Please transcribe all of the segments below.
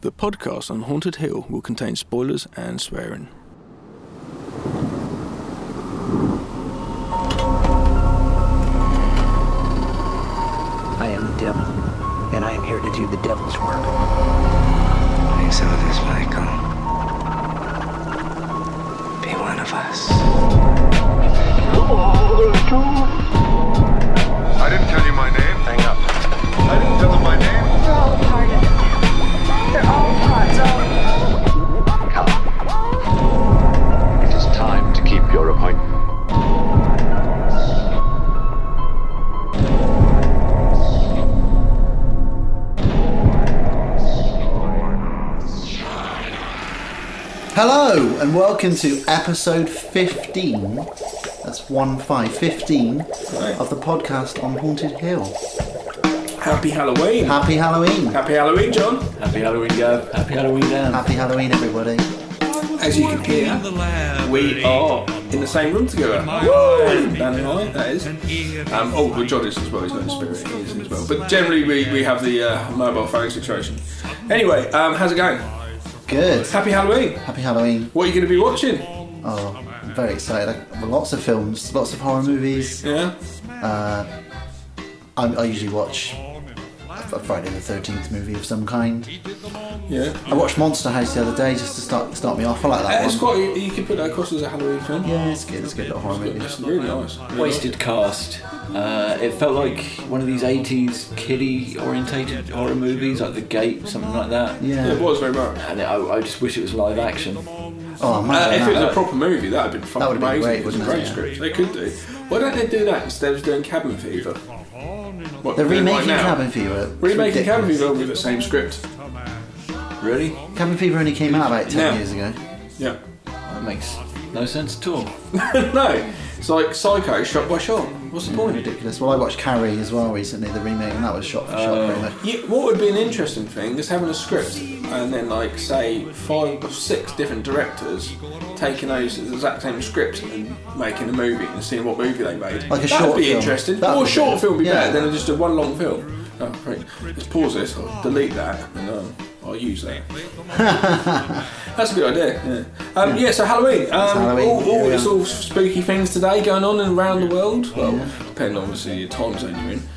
The podcast on Haunted Hill will contain spoilers and swearing. I am the devil, and I am here to do the devil's work. Please help us, Michael. Be one of us. I didn't tell you my name. Hang up. I didn't tell them my name. They're all part of it. They're all parts of it. It is time to keep your appointment. Hello and welcome to episode 15, that's 15 of the podcast on Haunted Hill. Happy Halloween! Happy Halloween! Happy Halloween, John! Happy Halloween, Gav. Happy Halloween, Dan. Happy Halloween, everybody. As you can hear, we are in the same room together. Woo! Dan and I, that is. Well, John is as well, he's not in spirit, he is as well. But generally we have the mobile phone situation. Anyway, how's it going? Good. Happy Halloween! Happy Halloween. What are you going to be watching? Oh, I'm very excited. Lots of films, lots of horror movies. Yeah? I usually watch a Friday the 13th movie of some kind. Yeah. I watched Monster House the other day just to start me off. I like that It's one. quite, you could put that across as a Halloween film. Yeah, it's good. It's a good little horror movie. It's really nice. Wasted cast. It felt like one of these 80s kiddie-orientated horror movies, like The Gate, something like that. Yeah. It was very much. And I just wish it was live action. Oh, man. If it was a proper movie, that would have been fucking That would have been amazing. great, wouldn't It's a it? great script. They could do. Why don't they do that instead of doing Cabin Fever? What They're they're doing remaking right now? Cabin Fever. It's Remaking Cabin ridiculous. Fever with the same script. Really? Cabin Fever only came out about 10 Yeah. years ago. Yeah. That makes no sense at all. No. It's like Psycho shot by shot. What's the point? Ridiculous. Well, I watched Carrie as well recently, the remake, and that was shot for shot pretty much. Yeah, what would be an interesting thing is having a script and then, like, say 5 or 6 different directors taking those the exact same script and making a movie and seeing what movie they made. Like a That'd short be film. interesting. That'd Or a be short good. film would be Yeah. better than just a one long film. Oh, right. Let's pause this. I'll delete that and I'll use that. That's a good idea. Yeah. So Halloween. Halloween, All yeah. these all spooky things today going on and around the world. Well, depending on obviously your time zone you're in.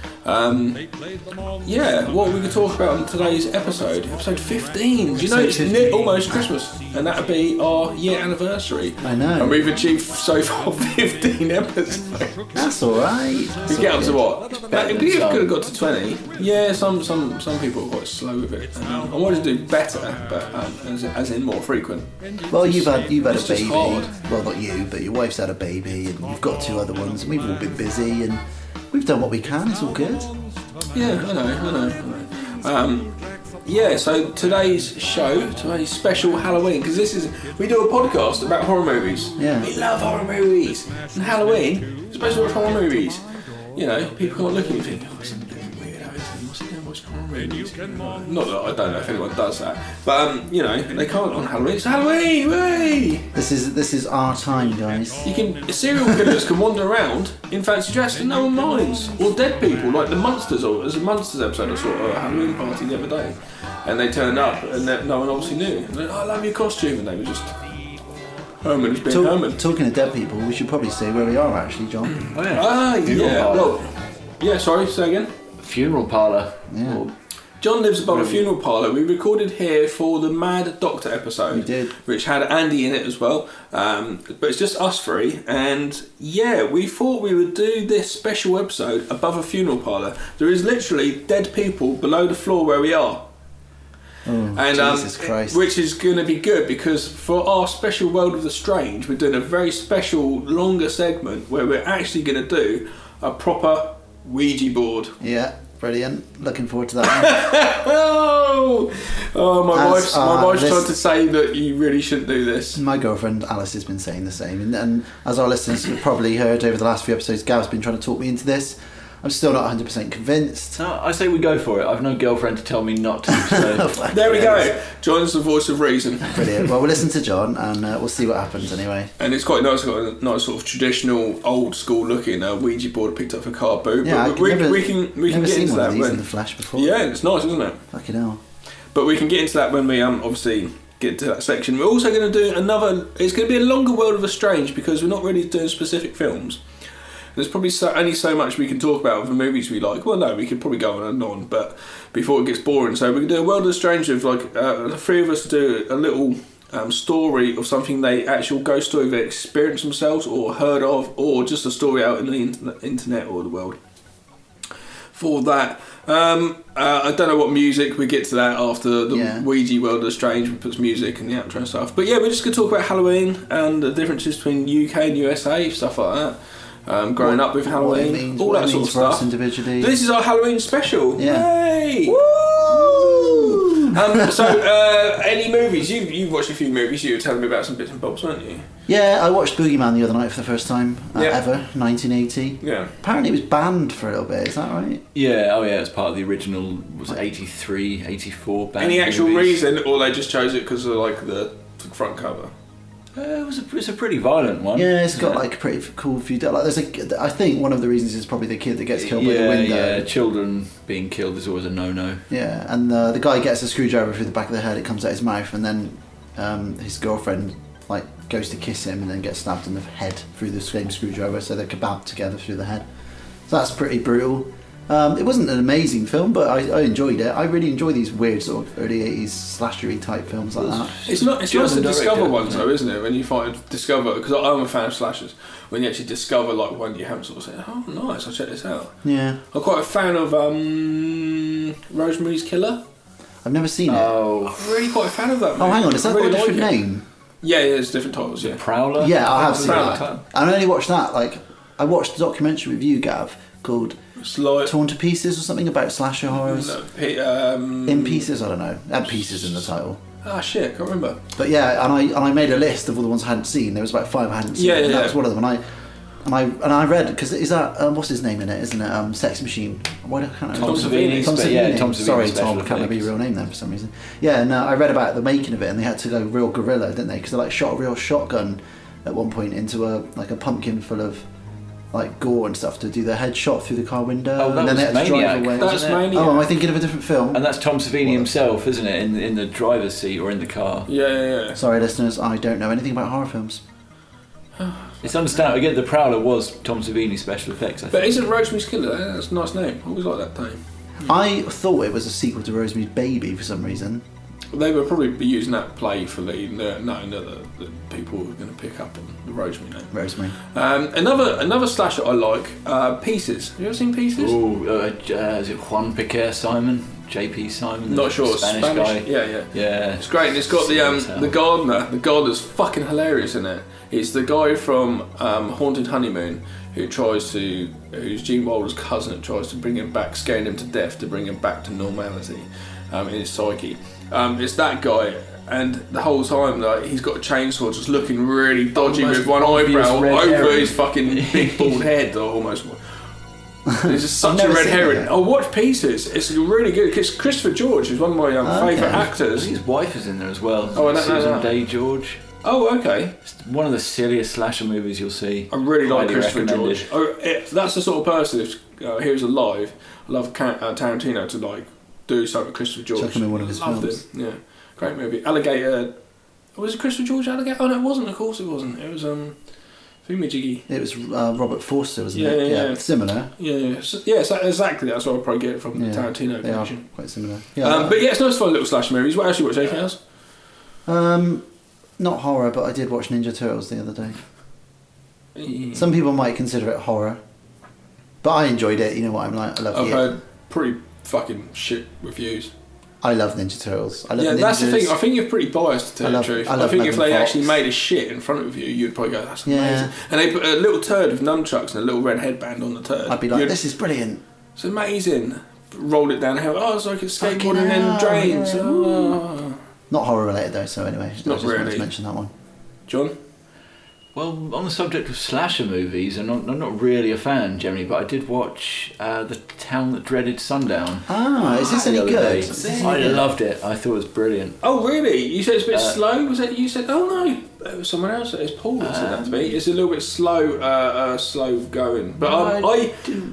What we could talk about on today's episode 15. Do you know it's Episode 15. almost Christmas, and that'll be our year anniversary. I know. And we've achieved so far 15 episodes. That's alright. We get up to what? better than We could some. have got to 20. Yeah, some people are quite slow with it. I wanted to do better, but as in more frequent. Well, you've had a It's just baby. hard. Well, not you, but your wife's had a baby, and you've got 2 other ones, and we've all been busy, and we've done what we can. It's all good. Yeah, I know. So today's special Halloween, because we do a podcast about horror movies. Yeah. We love horror movies. And Halloween, we're supposed to watch horror movies. You know, people can't look at you and think, oh, it's something weirdo, isn't it? What's he doing watching horror movies? Not that I don't know if anyone does that, but they can't on Halloween. It's Halloween, way! This is our time, guys. Serial killers can wander around in fancy dress and no one minds. Or dead people, like the Munsters, or there's a Munsters episode I saw at a Halloween party the other day. And they turned up and no one obviously knew. And they, I love your costume, and they were just Herman was being Herman. Talking to dead people, we should probably say where we are actually, John. Oh yeah. Funeral Yeah. parlour. Well, sorry, say again. Funeral parlour. Yeah. Or- John lives above a funeral parlour. We recorded here for the Mad Doctor episode. We did. Which had Andy in it as well. But it's just us three. And we thought we would do this special episode above a funeral parlour. There is literally dead people below the floor where we are. And Jesus Christ. which is going to be good because for our special World of the Strange, we're doing a very special longer segment where we're actually going to do a proper Ouija board. Yeah, brilliant. Looking forward to that My wife's this- trying to say that you really shouldn't do this. one. My girlfriend Alice has been saying the same, and as our listeners have probably heard over the last few episodes, Gav's been trying to talk me into this. I'm still not 100% convinced. No, I say we go for it. I've no girlfriend to tell me not to. So There we go. John's the voice of reason. Brilliant. Well, we'll listen to John, and we'll see what happens anyway. And it's quite nice, got a nice sort of traditional, old school looking Ouija board picked up for car boot. Yeah, But we can never get seen into one that. of these when- in the flesh before. Yeah, it's nice, isn't it? Fucking hell. But we can get into that when we obviously get to that section. We're also going to do another. It's going to be a longer World of the Strange because we're not really doing specific films. There's probably only so much we can talk about of the movies we like. Well, no, we could probably go on and on, but before it gets boring. So we can do a World of the Strange with like the three of us do a little story of something actual ghost story they experienced themselves or heard of, or just a story out in the internet or the world. For that, I don't know what music, we get to that after the Ouija World of the Strange, we put music and the outro and stuff. But yeah, we're just going to talk about Halloween and the differences between UK and USA, stuff like that. Growing up with Halloween, all that sort of stuff. Individually. This is our Halloween special. Yeah. Yay! Woo! So, any movies? You've watched a few movies. You were telling me about some bits and bobs, weren't you? Yeah, I watched Boogeyman the other night for the first time ever, 1980. Yeah. Apparently it was banned for a little bit, is that right? Yeah, oh yeah, it's part of the original, was it 83, 84 banned Any actual movies. reason, or they just chose it because of like the front cover? It's a pretty violent one. Yeah, it's got like a pretty cool few. Like, I think one of the reasons is probably the kid that gets killed by the window. Yeah, children being killed is always a no-no. Yeah, and the guy gets a screwdriver through the back of the head. It comes out his mouth, and then his girlfriend like goes to kiss him, and then gets stabbed in the head through the same screwdriver. So they're kebabbed together through the head. So that's pretty brutal. It wasn't an amazing film, but I enjoyed it. I really enjoy these weird sort of early 80s slashery type films like that. It's nice to discover ones though, isn't it? When you discover, because I'm a fan of slashers, when you actually discover like one you haven't sort of said, oh nice, I'll check this out. Yeah. I'm quite a fan of Rosemary's Killer. I've never seen it. I'm really quite a fan of that movie. Oh, hang on, is that got a different name? Yeah, there's different titles, yeah. Prowler? Yeah, I have seen Prowler. that. I only watched that, like, I watched a documentary with you, Gav, called Torn to Pieces or something about slasher horrors. In Pieces, I don't know. It had Pieces in the title. Ah shit, can't remember. But yeah, and I made a list of all the ones I hadn't seen. There was about 5 I hadn't seen. And that was one of them. And I read, because is that what's his name in it? Isn't it Sex Machine? Why can't I Tom Savini. Tom Savini. Sorry, Tom. Can't remember your real name then for some reason. Yeah, and I read about the making of it, and they had to go real guerrilla, didn't they? Because they like shot a real shotgun at one point into a pumpkin full of like gore and stuff to do their headshot through the car window. Oh, that and then was they had to drive Maniac. away. That's Maniac. Oh, am I thinking of a different film? And that's Tom Savini himself, isn't it? In the driver's seat or in the car. Yeah. Sorry, listeners, I don't know anything about horror films. It's understandable. Again, the Prowler was Tom Savini special effects, I think. But isn't Rosemary's Killer? That's a nice name. I always like that name. I thought it was a sequel to Rosemary's Baby for some reason. They would probably be using that play for knowing that people were going to pick up on the Rosemary name. Rosemary. Another slasher I like, Pieces. Have you ever seen Pieces? Oh, is it Juan Piquer Simon? JP Simon? Not sure. Spanish guy. Yeah. It's great, and it's got the gardener. The gardener's fucking hilarious in it. It's the guy from Haunted Honeymoon who's Gene Wilder's cousin, tries to bring him back, scaring him to death to bring him back to normality in his psyche. It's that guy, and the whole time like he's got a chainsaw just looking really dodgy with one eyebrow over his fucking big bald head, almost. It's just such a red herring. Oh, watch Pieces. It's really good. It's Christopher George, who's one of my favourite actors. His wife is in there as well. Oh, I don't know Susan that. Day George. Oh, okay. It's one of the silliest slasher movies you'll see. I really like Highly Christopher recommended. George. That's the sort of person, if he was alive, I love Tarantino to like do something with Christopher George. Chuck him in one of his Loved films. it. Yeah, great movie. Alligator. Was it Christopher George Alligator? Oh no, it wasn't. Of course it wasn't. It was Fumijigi. It was Robert Forster, wasn't Yeah, it? yeah. Similar. Yeah, exactly. That's what I'll probably get it from the Tarantino They are connection. quite similar. Yeah, But yeah, it's nice fun little slasher movies. What else you watch? Anything else? not horror, but I did watch Ninja Turtles the other day. Some people might consider it horror, but I enjoyed it. You know what I'm like. I've heard pretty fucking shit reviews. I love Ninja Turtles. I love ninjas. That's the thing. I think you're pretty biased to tell the truth. I love think if Megan they Fox. actually made a shit in front of you, you'd probably go, "That's amazing." Yeah. And they put a little turd with nunchucks and a little red headband on the turd. I'd be like, this is brilliant. It's amazing. Rolled it down hill. Oh, it's like it's Fucking skateboarding and hell, drains. yeah. Oh. Not horror related though, so anyway, Not I just wanted really. to mention that one. John? Well, on the subject of slasher movies, and I'm not really a fan generally, but I did watch The Town That Dreaded Sundown. Ah, is this any the other good? day. I loved it. I thought it was brilliant. Oh, really? You said it's a bit slow? Was it you said? Oh no, it was someone else. It was Paul that said that to me. It's a little bit slow going. But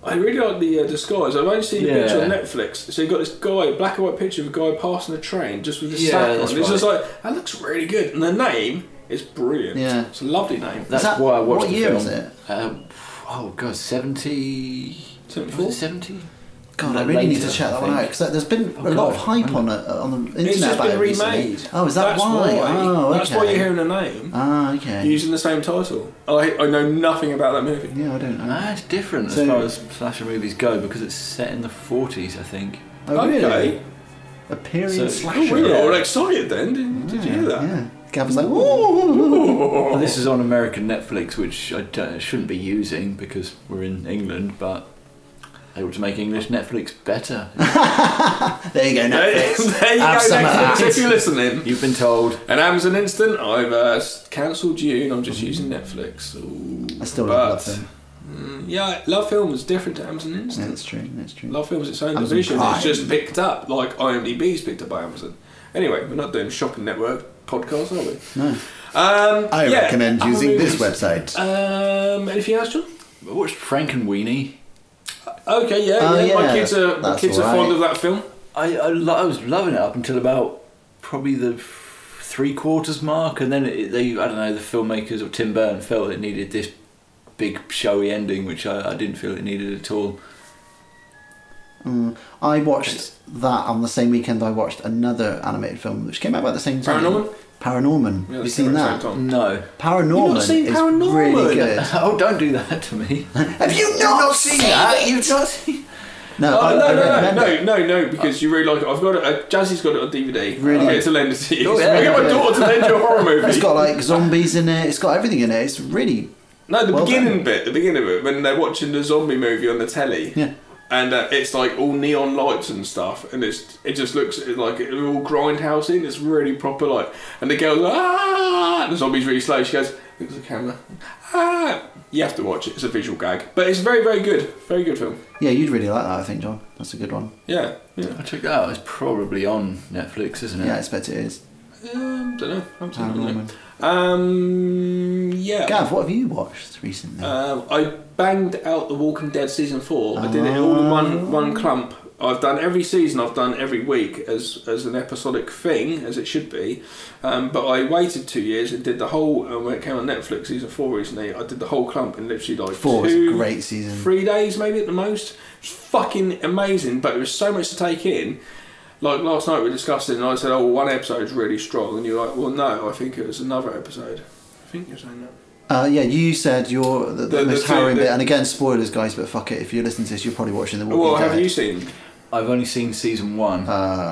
I really like the disguise. I've only seen the Yeah. picture on Netflix. So you got this guy, black and white picture of a guy passing a train just with his Yeah, sack on. that's It's just right. like, that looks really good. And the name is brilliant. Yeah. It's a lovely name. That's that- why I watched what the year film. is it? Oh god, 70. 74? Was it 70? God, I really need to Later, check that I one out think. because there's been Oh, a lot of God. hype on it on the internet It's just about been it recently. remade. Oh, is that That's why? Oh, okay. That's why you're hearing the name. Ah, okay. Using the same title. I know nothing about that movie. Yeah, I don't know. Nah, it's different So- as far as slasher movies go because it's set in the 40s, I think. Oh, really? Okay. A period So- Oh, slasher. we were all Yeah. excited then. Did you hear that? Yeah. Gav was like, ooh. Well, this is on American Netflix, which I shouldn't be using because we're in England, but able to make English Netflix better. There you go, Netflix. There you Have go, some of Netflix, that. if you're listening. You've been told. And Amazon Instant, I've cancelled you and I'm just using Netflix. Ooh, I still but, love them. Yeah, Love Film is different to Amazon Yeah, Instant. that's true. That's true. Love Film is its own Amazon division. Prime. It's just picked up, like IMDb's picked up by Amazon. Anyway, we're not doing Shopping Network podcast, are we? No. I recommend using this website. Anything else, John? I watched Frank and Weenie. Okay, yeah, Oh, yeah. My yeah, kids are that's fond alright. of that film. I was loving it up until about probably the 3/4 mark, and then I don't know, the filmmakers of Tim Burton felt it needed this big showy ending, which I didn't feel it needed at all. I watched that on the same weekend. I watched another animated film which came out about the same time. Paranorman? Paranorman. Yeah, Have you they seen came out that? at the same time. No. Paranorman You've not seen is Paranorman? really good. Oh, don't do that to me. Have you not seen that? You've not seen. No, Oh, I recommend it. no, because you really like it. I've got it. Jazzy's got it on DVD. Really? I'll get to lend it to you. Oh, yeah. I get my daughter to lend you a horror movie. It's got like zombies in it. It's got everything in it. It's really No, the Well beginning done. the beginning of it, when they're watching the zombie movie on the telly, Yeah. and it's like all neon lights and stuff, and it just looks like it's all grindhousing. It's really proper, like, and the girl's like, ah, and the zombie's really slow. She goes, looks at the camera, ah. You have to watch it. It's a visual gag, but it's very, very good. Very good film. Yeah, you'd really like that, I think, John. That's a good one. Yeah. I checked that out. It's probably on Netflix, isn't it? Yeah, I expect it is. Don't know. I'm Paranorman. Yeah. Gav, what have you watched recently? I banged out The Walking Dead season 4. I did it all in one clump. I've done every season. I've done every week as an episodic thing, as it should be. But I waited 2 years and did the whole. When it came on Netflix, season 4 recently, I did the whole clump in literally like 4 was a great season. 3 days maybe at the most. It was fucking amazing, but there was so much to take in. Like last night we discussed it and I said, oh, one episode's really strong, and you're like, well, no, I think it was another episode. I think you're saying that. Yeah, you said the most harrowing the- bit, and again, spoilers, guys, but fuck it. If you're listening to this, you're probably watching The Walking Well, Dead. have you seen? I've only seen season 1.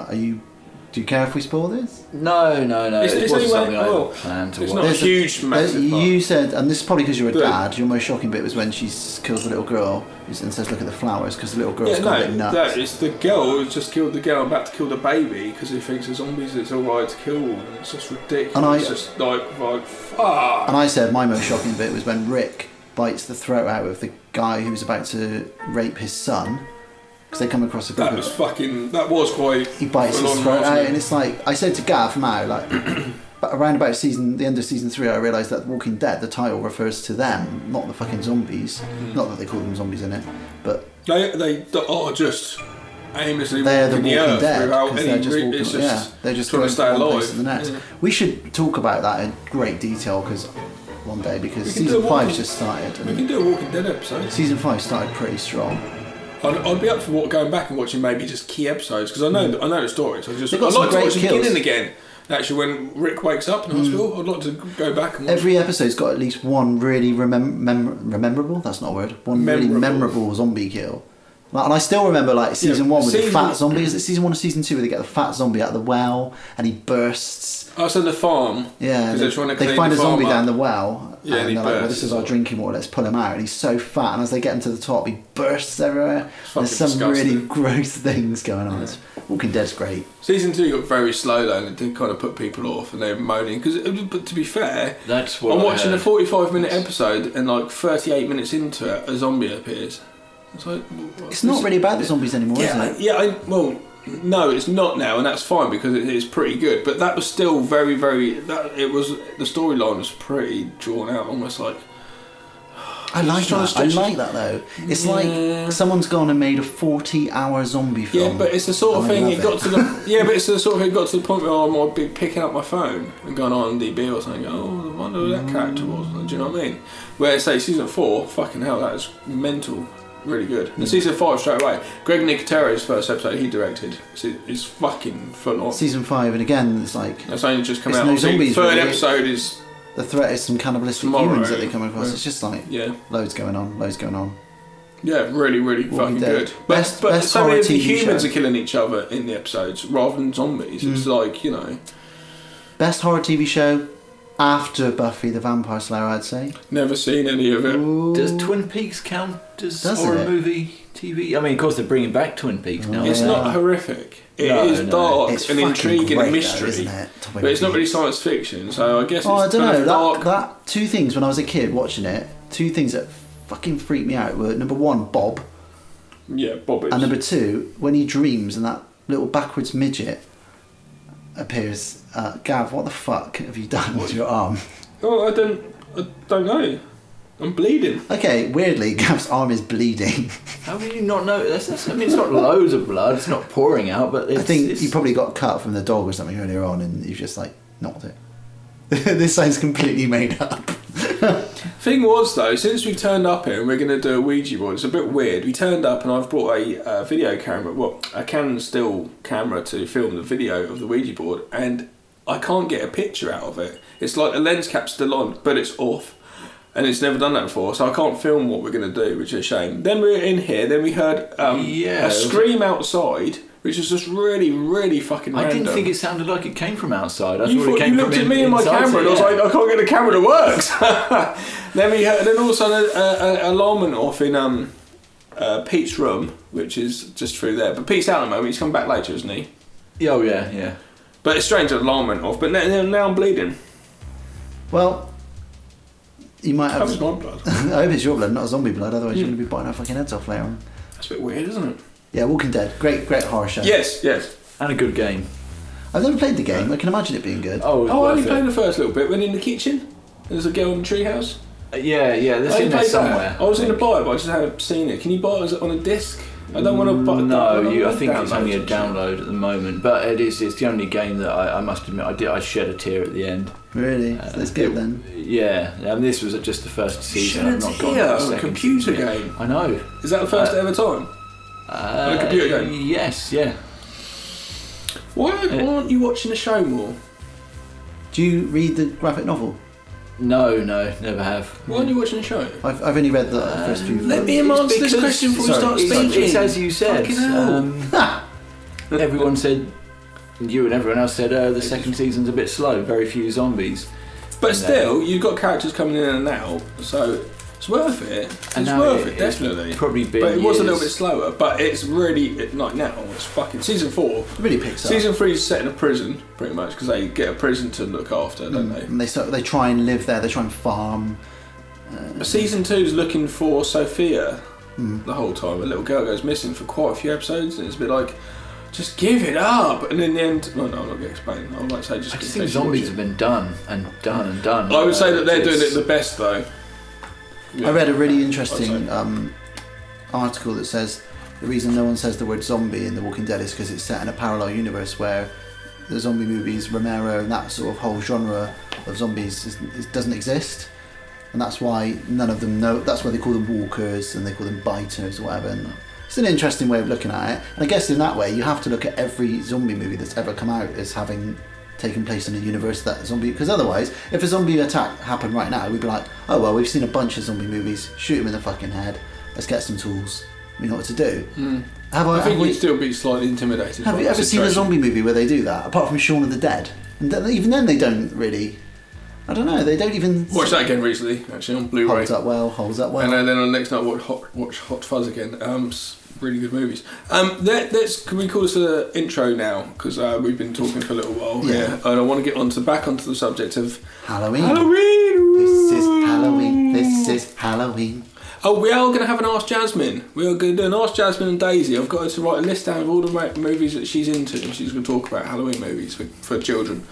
Do you care if we spoil this? No. It's It wasn't anyway- something I well, planned to it's watch. not- There's huge, massive part. You said, and this is probably because you're a But- dad, your most shocking bit was when she kills the little girl and says, look at the flowers, because the little girl's got a bit nuts. that is the girl who's just killed the girl about to kill the baby because he thinks the zombies it's alright to kill them. It's just ridiculous. And I- it's just like fuck. And I said my most shocking bit was when Rick bites the throat out of the guy who was about to rape his son, because they come across a group That was of... fucking. That was quite. He bites full his on, throat wasn't out, it? and it's like, I said to Gav now, like, but around about the end of season 3, I realised that Walking Dead, the title refers to them, not the fucking zombies. Not that they call them zombies in it, but They are just aimlessly they're the walking Walking the earth Dead, without because any. they're just walking, It's yeah, they're just trying going to stay from one alive. place to the next. Yeah. We should talk about that in great detail, because one day, because We can do season a 5 Walking- just started, We can and do a Walking Dead episode. season 5 started pretty strong. I'd be up for going back and watching maybe just key episodes because I know the stories. They've I'd got some like to great watch the kills. beginning again. Actually, when Rick wakes up in hospital, I'd like to go back and watch. Every episode's got at least one really rememberable. That's not a word. One really memorable zombie kill. Like, and I still remember like season 1 with the fat zombie. Is it season 1 or season 2 where they get the fat zombie out of the well and he bursts? I was on the farm. Yeah, they're trying to they clean find the a zombie farm down up. the well, Yeah, and and he they're like, "Well, bursts this is as our well. drinking water. Let's pull him out." And he's so fat, and as they get him to the top, he bursts everywhere. fucking There's some disgusting. really gross things going on. It's Walking Dead's great. Season 2 got very slow though, and it did kind of put people off, and they were moaning. But to be fair, That's what I'm I watching a heard. 45-minute episode, and like 38 minutes into it, a zombie appears. It's like, It's not really about the zombies anymore, is it? Well, no, it's not now, and that's fine because it is pretty good. But that was still very, very. The storyline was pretty drawn out, almost like I like Just trying that. to I stretch like that though. It's Yeah. like someone's gone and made a 40-hour zombie film. Yeah, but it's the sort of and I thing. love It got to the but it's the sort of thing. It got to the point where I might be picking up my phone and going on IMDb or something. Oh, I wonder who that character was. Do you know what I mean? Where say season 4, fucking hell, that is mental. Really good. And season 5 straight away. Greg Nicotero's first episode he directed. It's fucking full on. Season 5, and again, it's like That's only just come It's out. no Obviously, zombies, third really. episode is the threat is some cannibalistic Tomorrow. humans that they come across. Yeah. It's just like yeah. loads going on. Yeah, really fucking Dead. good. But, Best but so many horror of the TV humans show. are killing each other in the episodes rather than zombies. It's like, you know, Best horror TV show after Buffy the Vampire Slayer, I'd say. never seen any of it. Does Twin Peaks count as Does horror it? movie TV? I mean, of course they're bringing back Twin Peaks now. It's Yeah. not horrific. It No, is no. dark It's and fucking intriguing great, and though, mystery. isn't it? But it's not really science fiction, so I guess it's Oh, I don't kind know. of dark. That two things when I was a kid watching it. Two things that fucking freaked me out were number one, Bob, Yeah, Bob is. and number two, when he dreams and that little backwards midget appears. Gav, what the fuck have you done with your arm? Oh, I don't know. I'm bleeding. Okay, weirdly, Gav's arm is bleeding. How do you not know? I mean, it's not loads of blood. It's not pouring out, but it's, I think it's, you probably got cut from the dog or something earlier on, and you've just like knocked it. This sounds completely made up. Thing was though, since we turned up here and we're going to do a Ouija board, it's a bit weird. We turned up and I've brought a video camera, well, a Canon still camera to film the video of the Ouija board, and I can't get a picture out of it. It's like the lens cap's still on, but it's off. And it's never done that before, so I can't film what we're going to do, which is a shame. Then we were in here, then we heard a scream outside, which was just really fucking I random. didn't think it sounded like it came from outside. I You, thought it came looked from at me and my inside, camera, and I was yeah. like, I can't get a camera that works. Then we heard, then all of a sudden, an alarm went off in Pete's room, which is just through there. But Pete's out at the moment. He's coming back later, isn't he? Oh yeah. But it's strange that alarm went off. But now I'm bleeding. Well, you might That have. was my blood. I hope it's your blood, not zombie blood. Otherwise, you're going to be biting our fucking heads off later on. That's a bit weird, isn't it? Yeah, Walking Dead, great horror show. Yes. And a good game. I've never played the game. I can imagine it being good. Oh, it was Oh, I only worth played it. the first little bit. When in the kitchen, there's a girl in the treehouse. Yeah, that's I in there played somewhere. that. I was going to buy it, but I just haven't seen it. Can you buy it on a disc? I don't want to buy it. No, I think it's only a download. download at the moment, but it's the only game that I must admit I shed a tear at the end. Really? So it's good then. Yeah, and this was just the first season. Shed I've not a gone tear to the on a second computer season yet. game? I know. Is that the first ever time? On a computer game? Yes, yeah. Why aren't you watching the show more? Do you read the graphic novel? No, never have. Why aren't you watching the show? I've only read the first few. Let me It's answer this because- question before we sorry, start It's, speaking. it's as you said. Fucking hell. Everyone said, you and everyone else said, the second season's a bit slow. Very few zombies. But still, you've got characters coming in and out, so it's worth it. And It's now worth it- it, definitely. it's probably been But it was a little years. bit slower. But it's really like now. It's fucking season 4. It really picks up. Season 3 is set in a prison, pretty much, because they get a prison to look after, don't they? And they try and live there. They try and farm. But season 2 is looking for Sophia the whole time. A little girl goes missing for quite a few episodes, and it's a bit like, just give it up. And in the end, well, no, I'm not going to explain. I might say just. I just in think case you watch zombies it. have been done and done and done. I would say that they're doing It's- it the best, though. I read a really I'd interesting say. article that says the reason no one says the word zombie in The Walking Dead is because it's set in a parallel universe where the zombie movies, Romero, and that sort of whole genre of zombies doesn't exist. And that's why none of them know. That's why they call them walkers and they call them biters or whatever. And it's an interesting way of looking at it. And I guess in that way, you have to look at every zombie movie that's ever come out as having taken place in a universe that zombie. Because otherwise, if a zombie attack happened right now, we'd be like, oh well, we've seen a bunch of zombie movies. Shoot him in the fucking head. Let's get some tools. We know what to do. I think you'd still be slightly intimidated. Have by you the ever seen a situation. zombie movie where they do that? Apart from Shaun of the Dead, and even then they don't really. I don't know. They don't even. Watched that again recently, actually, on Blu-ray. Holds up well. And then on the next night, watch Hot Fuzz again. Really good movies. Can we call this an intro now? Because we've been talking for a little while. Yeah. And I want to get back onto the subject of Halloween. Halloween. This is Halloween. This is Halloween. Oh, we are going to have an Ask Jasmine. We are going to do an Ask Jasmine and Daisy. I've got her to write a list down of all the movies that she's into, and she's going to talk about Halloween movies for children.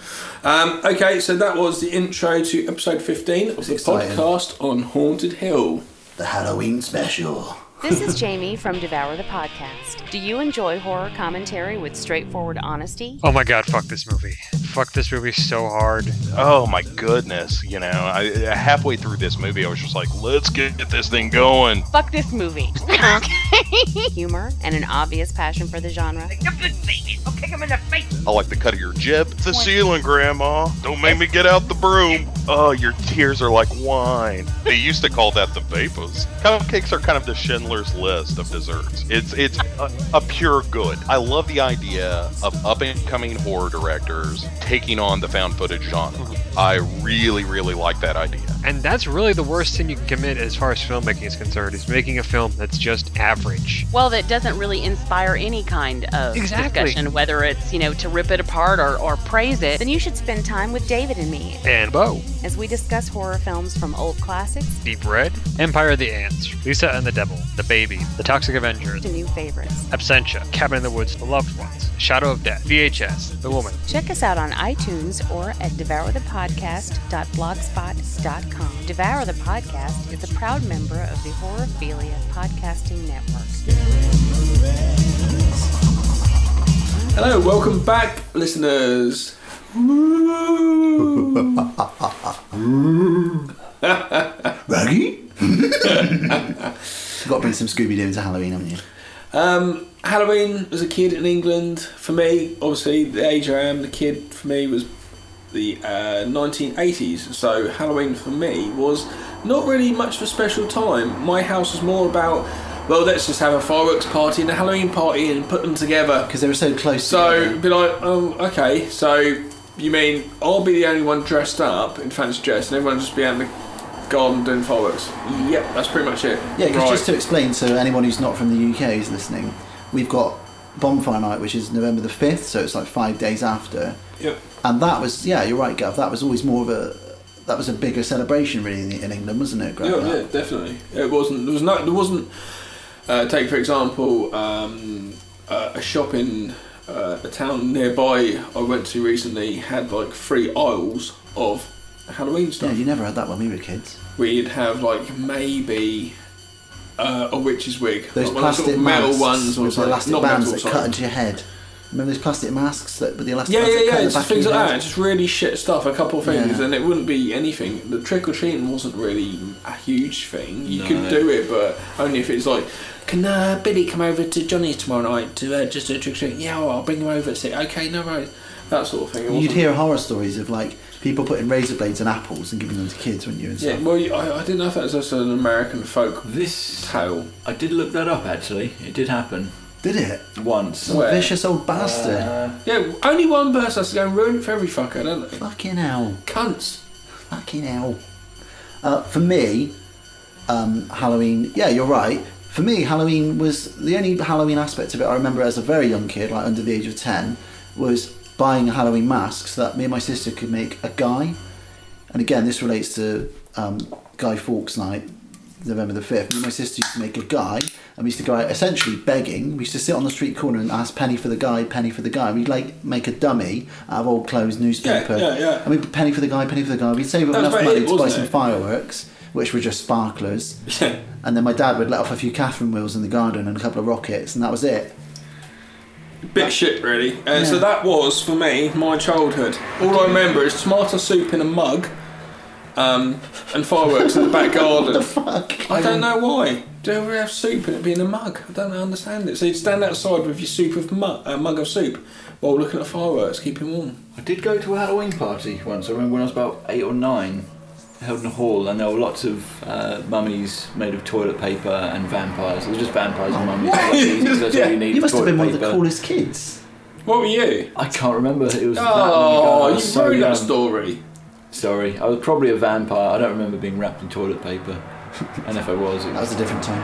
Okay, so that was the intro to episode 15 of the exciting. podcast on Haunted Hill. the Halloween special. This is Jamie from Devour the Podcast. Do you enjoy horror commentary with straightforward honesty? Oh my god, fuck this movie. Fuck this movie so hard. Oh my goodness, you know, halfway through this movie I was just like, let's get this thing going. Fuck this movie. Humor and an obvious passion for the genre. I'll kick him in the face. I like the cut of your jib. It's the ceiling, Grandma. Don't make me get out the broom. Oh, your tears are like wine. They used to call that the vapors. Cupcakes are kind of the Schindler's List of desserts. It's a pure good. I love the idea of up-and-coming horror directors taking on the found footage genre. I really, really like that idea. And that's really the worst sin you can commit as far as filmmaking is concerned, is making a film that's just average. Well, that doesn't really inspire any kind of discussion, whether it's, you know, to rip it apart or praise it. Then you should spend time with David and me. And Bo. As we discuss horror films from old classics, Deep Red, Empire of the Ants, Lisa and the Devil, The Baby, The Toxic Avenger, to new favorites. Absentia, Cabin in the Woods, The Loved Ones, Shadow of Death, VHS, The Woman. Check us out on iTunes or at devourthepodcast.blogspot.com. Devour the Podcast is a proud member of the Horrorphilia Podcasting Network. Hello, welcome back, listeners. Raggy? You've got to bring some Scooby-Doo into Halloween, haven't you? Halloween as a kid in England, for me, obviously, the age I am, the kid for me was the 1980s. So Halloween for me was not really much of a special time. My house was more about, well, let's just have a fireworks party and a Halloween party and put them together. Because they were so close So, together. be like, oh, okay, so you mean I'll be the only one dressed up in fancy dress and everyone just be out in the garden doing fireworks? Yep, that's pretty much it. Yeah, because Right. just to explain to anyone who's not from the UK who's listening, we've got Bonfire Night, which is November the 5th, so it's like 5 days after. Yep. And that was, yeah, you're right, Gav, that was always more of a, that was a bigger celebration really in England, wasn't it? Yeah, yeah, definitely. It wasn't, there wasn't, take for example, a shop in a town nearby I went to recently had like 3 aisles of Halloween stuff. Yeah, you never had that when we were kids. We'd have like maybe a witch's wig. Those like one of plastic sort of metal masks ones or with the something. elastic Not bands metal, that cut into your head. Remember those plastic masks that with the elastic Yeah, bands that cut in the just back of things your like head? that. Just really shit stuff. A couple of things, Yeah. and it wouldn't be anything. The trick or treating wasn't really a huge thing. You could do it, but only if it's like, can Billy come over to Johnny's tomorrow night to just do a trick or treat? Yeah, well, I'll bring him over. Say, okay, no worries. That sort of thing. It You'd wasn't- hear horror stories of like people putting razor blades and apples and giving them to kids when you were in Yeah, stuff. well, I didn't know if that was just an American folk tale. I did look that up actually. It did happen. Did it? Once. Where? Vicious old bastard. Yeah, only one person has to go and ruin it for every fucker, don't they? Fucking hell. Cunts. Fucking hell. For me, Halloween, yeah, you're right. For me, Halloween was the only Halloween aspect of it I remember as a very young kid, like under the age of 10, was buying a Halloween mask so that me and my sister could make a guy. And again, this relates to Guy Fawkes Night, November the 5th. Me and my sister used to make a guy, and we used to go out essentially begging. We used to sit on the street corner and ask penny for the guy, penny for the guy. We'd like make a dummy out of old clothes, newspaper. Yeah. And we'd penny for the guy, penny for the guy. We'd save up That was enough about money it, to buy wasn't some it? fireworks, which were just sparklers. Yeah. And then my dad would let off a few Catherine wheels in the garden and a couple of rockets, and that was it. Bit shit, really. So that was, for me, my childhood. All I remember is tomato soup in a mug and fireworks in the back garden. What the fuck? I don't know why. Do you ever have soup and it be in a mug? I don't understand it. So you'd stand outside with your soup of mug of soup while looking at fireworks, keeping warm. I did go to a Halloween party once. I remember when I was about 8 or 9, held in a hall, and there were lots of mummies made of toilet paper and vampires. It was just vampires and mummies. That's easy, 'cause that's all you need. You must have toilet been one of the paper. coolest kids. What were you? I can't remember. It was that long Oh, ago. I you was so ruined young. that story. Sorry, I was probably a vampire. I don't remember being wrapped in toilet paper. And if I was, it That was a different time.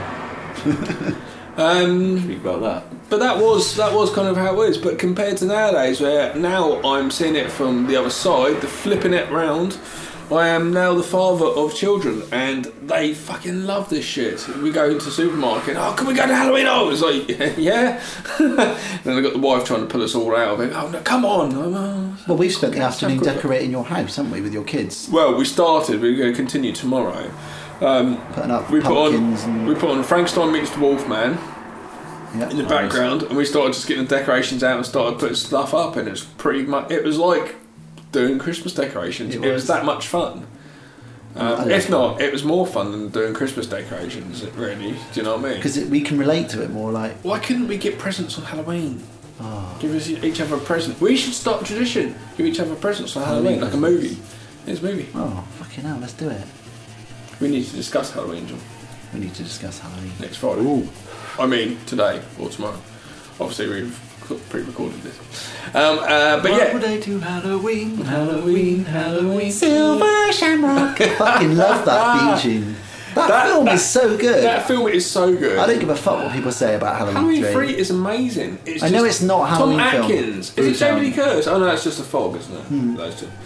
Speak about that. But that was kind of how it was. But compared to nowadays, where now I'm seeing it from the other side, the flipping it round, I am now the father of children, and they fucking love this shit. We go into the supermarket, oh, can we go to Halloween? Oh, it's like, yeah. Then I got the wife trying to pull us all out of it. Oh, no, come on. Well, we've spent the afternoon decorating your house, haven't we, with your kids? Well, we started. We're going to continue tomorrow. Putting up we pumpkins put on Frankenstein meets the Wolfman in the background, and we started just getting the decorations out and started putting stuff up, and it was pretty much. It was like doing Christmas decorations. It was that much fun. If not, it was more fun than doing Christmas decorations. Really, do you know what I mean? Because we can relate to it more. Like, why couldn't we get presents on Halloween? Give us each other a present. We should start a tradition. Give each other presents on Halloween, like a movie. It's a movie. Oh, fucking hell, let's do it. We need to discuss Halloween, John. We need to discuss Halloween. Next Friday. Ooh. I mean, today or tomorrow. Obviously, we've pre-recorded this. But what would I do? Halloween, Halloween, Halloween. Silver Shamrock. I fucking love that theme tune. That film is so good. That film is so good. I don't give a fuck what people say about Halloween 3. Halloween 3 is amazing. I know it's not Halloween Tom film. Atkins. Is it Jamie Lee Curtis? Oh no, that's just a fog, isn't it? Those two.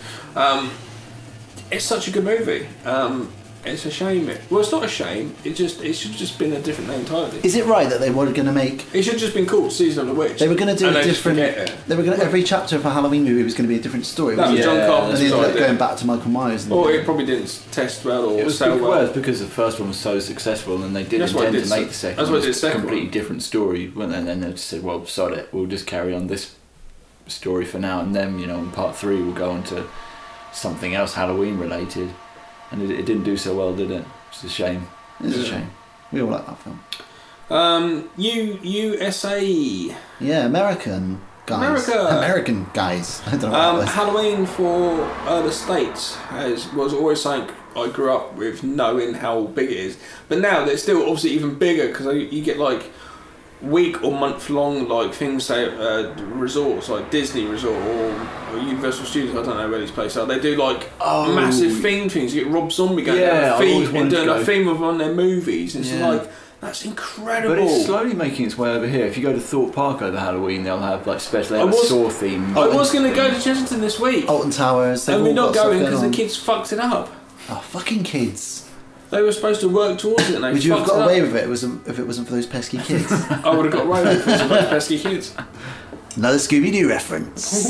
It's such a good movie. It's a shame. Well, it's not a shame. It should have just been a different name entirely. Is it right that they were going to make? It should have just been called Season of the Witch. They were going to do and a different. They were going to every chapter of a Halloween movie was going to be a different story. That was John Carpenter's and they ended up idea. going back to Michael Myers. Or it probably didn't test well or it was sell well. because the first one was so successful, and they did intend to make the second. That's what it did. A completely different story, and then they just said, "Well, sod it. We'll just carry on this story for now, and then in part 3 we'll go on to something else Halloween related." And it didn't do so well, did it? It's a shame. It's a shame. We all like that film. USA. Yeah, American guys. American guys. I don't know what that was. Halloween for the States was always something I grew up with, knowing how big it is. But now they're still obviously even bigger because you get like week or month long like things, say resorts like Disney Resort or Universal Studios. I don't know where these places are. They do like massive theme things. You get Rob Zombie going down a theme and doing a theme of one of their movies. It's like that's incredible. But it's slowly making its way over here. If you go to Thorpe Park over Halloween, they'll have like special Saw theme. I was going to go to Chessington this week. Alton Towers. And we're not going because the kids fucked it up. Oh, fucking kids. They were supposed to work towards it and they Would you have fucked got it away up. with it if it wasn't for those pesky kids? I would have got away with it if it wasn't for those pesky kids. Another Scooby-Doo reference.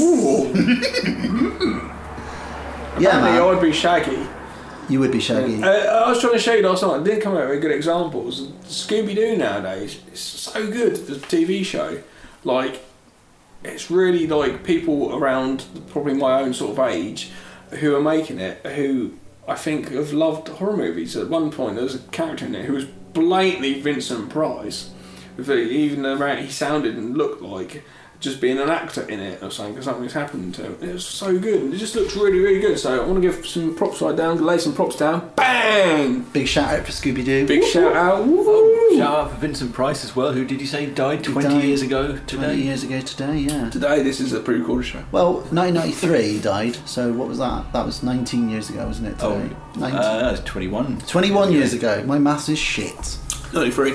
Yeah, man. I would be Shaggy. You would be Shaggy. I was trying to show you last night. I didn't come out with good examples. Scooby-Doo nowadays is so good. The TV show, like, it's really like people around probably my own sort of age who are making it, who I think have loved horror movies. At one point, there was a character in it who was blatantly Vincent Price, even the way he sounded and looked like just being an actor in it or something, because something's happened to him. It was so good, and it just looks really, really good. So I want to give some props right down, lay some props down. Bang! Big shout out for Scooby-Doo. Big shout out. Shout out for Vincent Price as well. Who did you say died 20 years ago today? 20 years ago today, yeah. Today, this is a pre-recorded show. Well, 1993 he died, so what was that? That was 19 years ago, wasn't it, today? That was 21. 21 years ago. My maths is shit. 93,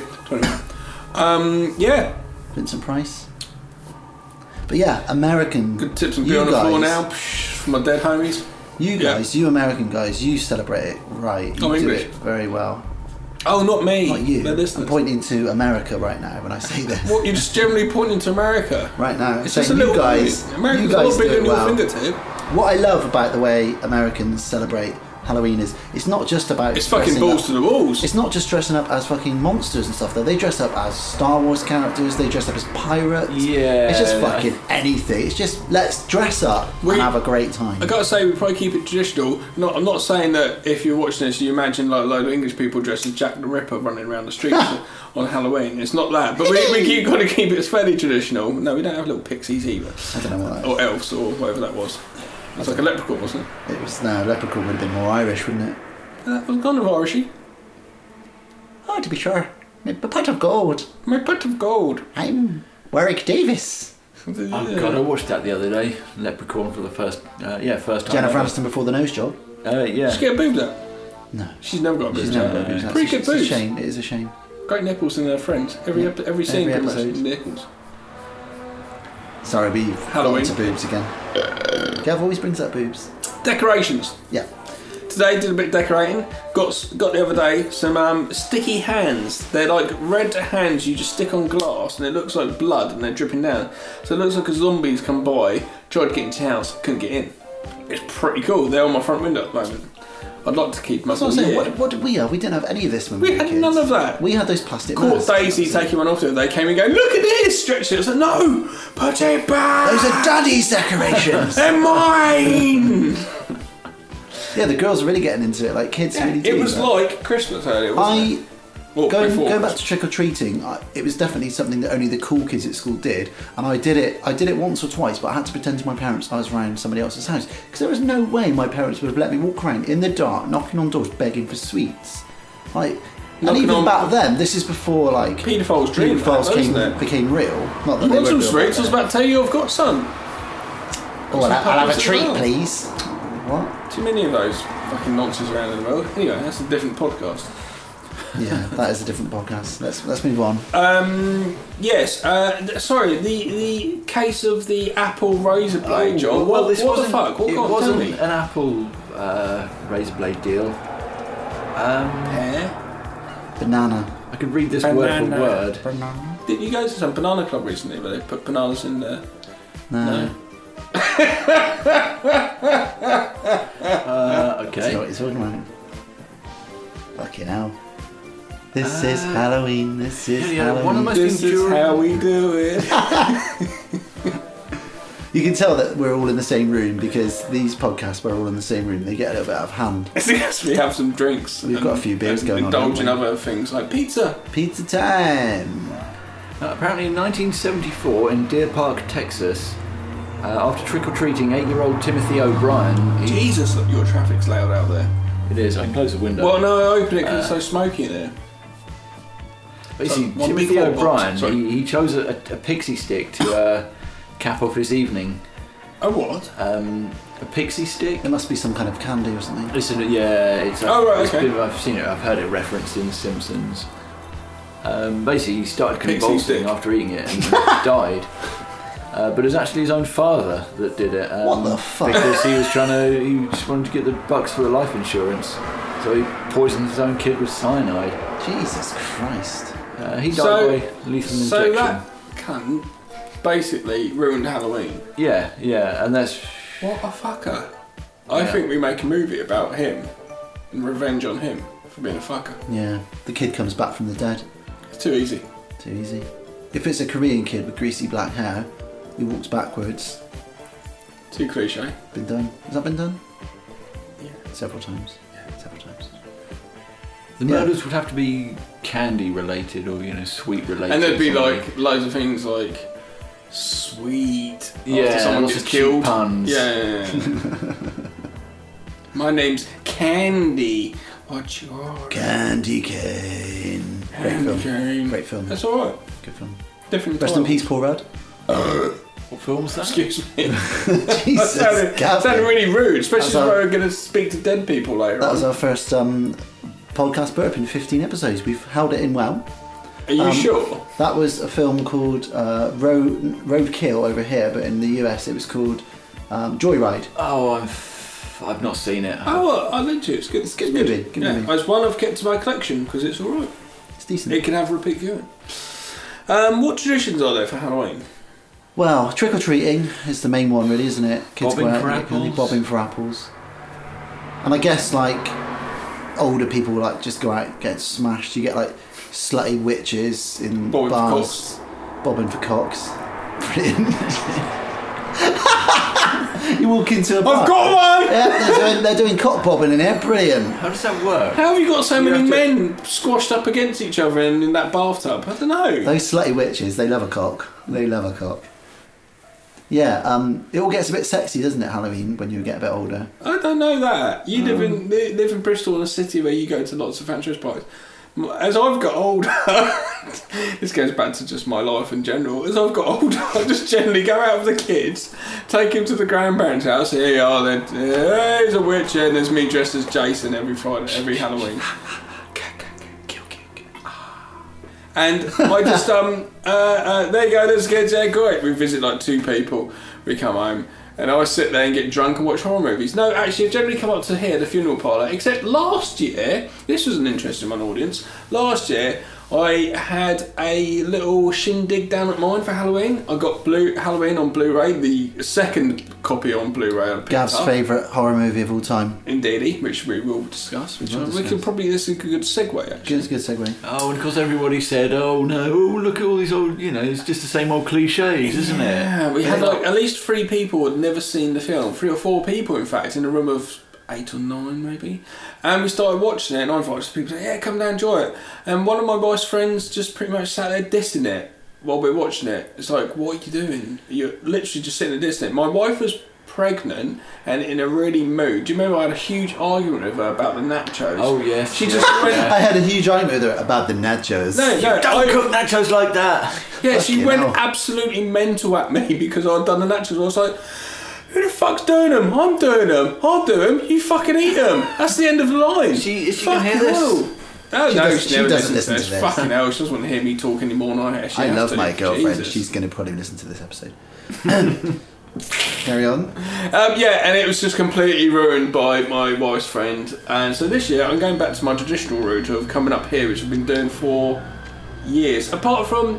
21. Yeah. Vincent Price. But yeah, American. Good tips and be on the floor now for my dead homies. You guys, you American guys, you celebrate it right. You do English. it very well. Oh, not me. Not you. They're listeners. I'm pointing to America right now when I say this. What, you're just generally pointing to America? Right now. It's saying just a little you guys, America's you guys a little bit do on it your well. fingertip. What I love about the way Americans celebrate Halloween is it's not just about it's fucking balls to the walls. It's not just dressing up as fucking monsters and stuff though. They dress up as Star Wars characters, they dress up as pirates. Yeah. It's just fucking anything. It's just let's dress up and have a great time. I gotta say we probably keep it traditional. I'm not saying that if you're watching this you imagine like a load of English people dressed as Jack the Ripper running around the streets on Halloween. It's not that. But we got to keep it fairly traditional. No, we don't have little pixies either. I don't know what that is. Or elves or whatever that was. It's like a leprechaun, wasn't it? It was leprechaun would have been more Irish, wouldn't it? That was kind of Irishy. Oh, to be sure. My pot of gold. My pot of gold. I'm Warwick Davis. Oh God, I watched that the other day. Leprechaun for the first time. Jennifer Aniston before the nose job. Yeah. Did she get boobs up? No. She's never got boobs. She's never got boobs. Pretty good It's boobs. a shame. It is a shame. Great nipples in their friends. Every scene pretty much episode. nipples. Sorry, we've Halloween. got into boobs again. Gav always brings up boobs. Decorations. Yeah. Today did a bit of decorating. Got the other day some sticky hands. They're like red hands you just stick on glass and it looks like blood and they're dripping down. So it looks like a zombie's come by, tried to get into your house, couldn't get in. It's pretty cool. They're on my front window at the moment. I'd like to keep them up. That's what I'm saying. Yeah. What did we have? We didn't have any of this when we We were had kids. none of that. We had those plastic Caught masks. Daisy taking one off the other day, came and go, look at this, stretched it. I said, no, put it back. Those are Daddy's decorations. They're mine. Yeah, the girls are really getting into it. Like kids really do. It was that. like Christmas earlier, wasn't it? Well, Going before back to trick or treating, it was definitely something that only the cool kids at school did, and I did it once or twice, but I had to pretend to my parents I was around somebody else's house because there was no way my parents would have let me walk around in the dark, knocking on doors, begging for sweets. Like, and even back then, this is before like paedophiles became real. Not that You they want some were real sweets? I was back about to tell you I've got some. Oh, I'll have a treat, please. What? Too many of those fucking nonsense around in the world. Anyway, that's a different podcast. Yeah, that is a different podcast. Let's move on. Yes. Sorry. The case of the Apple Razor Blade, John. Well, what the fuck? What it got wasn't tell me? an Apple razor blade deal. Hair. Banana. I could read this word for word. Banana. Did you go to some banana club recently where they put bananas in there? No. Okay. See what you're talking about. Fucking hell. This is Halloween. This is Halloween. One of the most This is how we do it. You can tell that we're all in the same room because these podcasts, we're all in the same room. They get a little bit out of hand. Yes, we have some drinks. We've got a few beers going on. Indulge in haven't we? other things like pizza. Pizza time. Apparently in 1974 in Deer Park, Texas, after trick-or-treating 8-year-old Timothy O'Brien... Jesus, look, your traffic's loud out there. It is, I can close the window. Well, no, I open it because it's so smoky in there. Basically, One Timothy big hot O'Brien, box, sorry. he chose a pixie stick to cap off his evening. A what? A pixie stick? It must be some kind of candy or something. It's I've seen it, I've heard it referenced in The Simpsons. Basically, he started convulsing after eating it and died. But it was actually his own father that did it. What the fuck? Because he just wanted to get the bucks for the life insurance. So he poisoned his own kid with cyanide. Jesus Christ. He died by lethal injection. So that cunt basically ruined Halloween. Yeah, and that's... What a fucker. I think we make a movie about him and revenge on him for being a fucker. Yeah, the kid comes back from the dead. It's too easy. Too easy. If it's a Korean kid with greasy black hair, he walks backwards. Too cliche. Been done. Has that been done? Yeah. Several times. Yeah, several times. The murders would have to be candy related or, sweet related. And there'd be or something. like loads of things like sweet Yeah, after someone lots gets of killed. cheap puns. Yeah. My name's Candy. What's yours? Candy cane. Great Candy film. cane. Great film. That's alright. Good film. Different Rest in time. peace, Paul Rudd. What film was that? Excuse me. Jesus, that Gavin. sounded really rude, especially That was when we're going to speak to dead people later That on. was our first podcast burp in 15 episodes. We've held it in well. Are you sure? That was a film called Roadkill over here, but in the US it was called Joyride. Oh, I've not seen it. Oh, well, I lent you. It's good. It's good movie. Good movie. It's one I've kept to my collection because it's alright. It's decent. It can have repeat viewing. What traditions are there for Halloween? Well, trick or treating is the main one, really, isn't it? Kids Bobbing go out for and get candy, apples. bobbing for apples. And I guess like older people like just go out and get smashed. You get like slutty witches in Bobbing for bars, bobbing for cocks. Brilliant. You walk into a bar. I've got one! Yeah, they're doing cock bobbing in here. Brilliant. How does that work? How have you got so You many have to- men squashed up against each other in that bathtub? I don't know. Those slutty witches, they love a cock. They love a cock. Yeah, it all gets a bit sexy, doesn't it, Halloween, when you get a bit older? I don't know that. You live in Bristol, in a city where you go to lots of fancy parties. As I've got older, this goes back to just my life in general. As I've got older, I just generally go out with the kids, take them to the grandparents' house. Here you are, there's a witch, and there's me dressed as Jason every Friday, every Halloween. And I just there you go, there's kids there, great. We visit like 2 people, we come home, and I sit there and get drunk and watch horror movies. No, actually I generally come up to here, the funeral parlour, except last year, this was an interesting one, audience, last year I had a little shindig down at mine for Halloween. I got Halloween on Blu-ray, the second copy on Blu-ray. I picked Gav's up. favourite horror movie of all time. Indeedy, which we will discuss. This is a good segue, actually. Good segue. Oh, and of course everybody said, oh no, look at all these old, it's just the same old cliches, isn't it? Yeah, we had like at least 3 people who had never seen the film. 3 or 4 people, in fact, in a room of 8 or 9 maybe, and we started watching it, and I invited people to say, yeah, come down, enjoy it. And one of my wife's friends just pretty much sat there dissing it while we're watching it. It's like, what are you doing? You're literally just sitting there dissing it. My wife was pregnant and in a really mood. Do you remember I had a huge argument with her about the nachos? Oh yes. She just went, I had a huge argument with her about the nachos. No, don't cook nachos like that. Yeah, she went hell. absolutely mental at me because I'd done the nachos. I was like, who the fuck's doing them? I'm doing them. I'll do them. You fucking eat them. That's the end of the line. Is she Fucking gonna hear this? hell. Oh, She no, doesn't- she never she doesn't listens listen to this. Fucking hell, she doesn't want to hear me talk anymore than I actually I have love to. my girlfriend. Jesus. She's going to probably listen to this episode. Carry on. Yeah, and it was just completely ruined by my wife's friend. And so this year, I'm going back to my traditional route of coming up here, which I've been doing for years. Apart from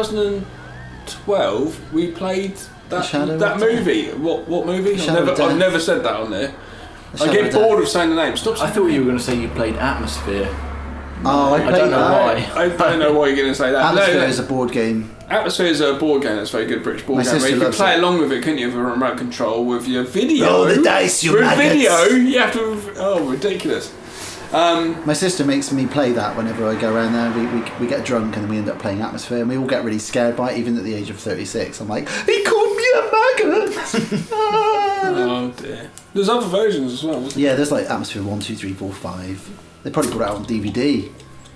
2012, we played that movie. What movie? I've never said that on there. I get bored of saying the name. Stop. I thought you were going to say you played Atmosphere. Oh, I don't know why. I don't know why you're going to say that. Atmosphere is a board game. Atmosphere is a board game that's very good, British board My game. Where sister you can loves play it. along with it, couldn't you, with a remote control, with your video. Roll the dice, you With maggots. video, you have to. Oh, ridiculous. My sister makes me play that whenever I go around there. We get drunk and then we end up playing Atmosphere, and we all get really scared by it, even at the age of 36. I'm like, he called me a maggot! Oh dear. There's other versions as well, wasn't Yeah, there's like Atmosphere 1, 2, 3, 4, 5. They probably put it out on DVD.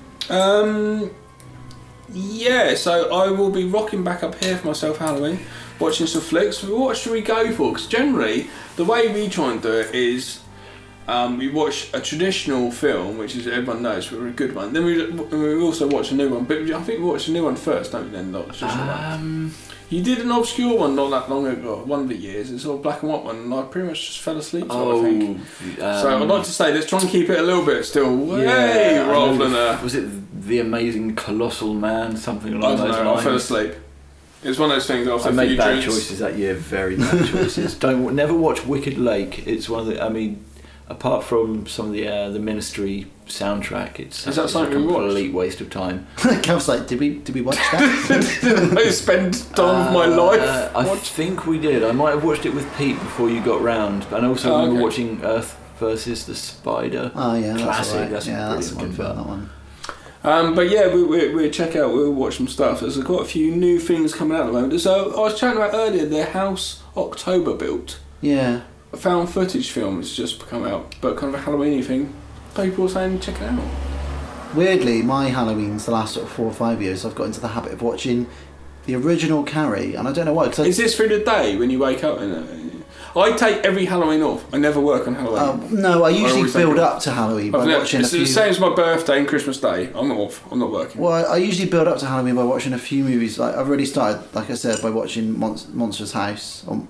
Yeah, so I will be rocking back up here for myself Halloween, watching some flicks. What should we go for? Because generally, the way we try and do it is we watch a traditional film, which is everyone knows, we're a good one. Then we also watch a new one, but I think we watch a new one first, don't we? Then not the traditional one. You did an obscure one not that long ago, one of the years. It's all black and white one, and I pretty much just fell asleep. So I think. So I'd like to say, let's try and keep it a little bit still way rather than a. Was it The Amazing Colossal Man? Something along I don't those know. lines. I fell asleep. It's one of those things after I a made few bad drinks. choices that year. Very bad choices. Never watch Wicked Lake. It's one of the. I mean, apart from some of the Ministry soundtrack, it's Is that a something we watched? complete waste of time. Kev's like, did we watch that? I spend time of my life. I think we did. I might have watched it with Pete before you got round, and also we were watching Earth versus the Spider. Oh yeah, classic. that's all right. That's Yeah, a that's a brilliant good film. that one. But yeah, we'll check out, we'll watch some stuff. There's quite a few new things coming out at the moment. So I was chatting about earlier, the House October built. Yeah. A found footage film has just come out, but kind of a Halloween-y thing. People are saying check it out. Weirdly, my Halloweens, the last sort of 4 or 5 years, I've got into the habit of watching the original Carrie, and I don't know why. Is this through the day when you wake up? I take every Halloween off. I never work on Halloween. No, I usually always build take up to Halloween by watching a It's few... the same as my birthday and Christmas Day. I'm off. I'm not working. Well, I usually build up to Halloween by watching a few movies. Like I've already started, like I said, by watching Monster House. And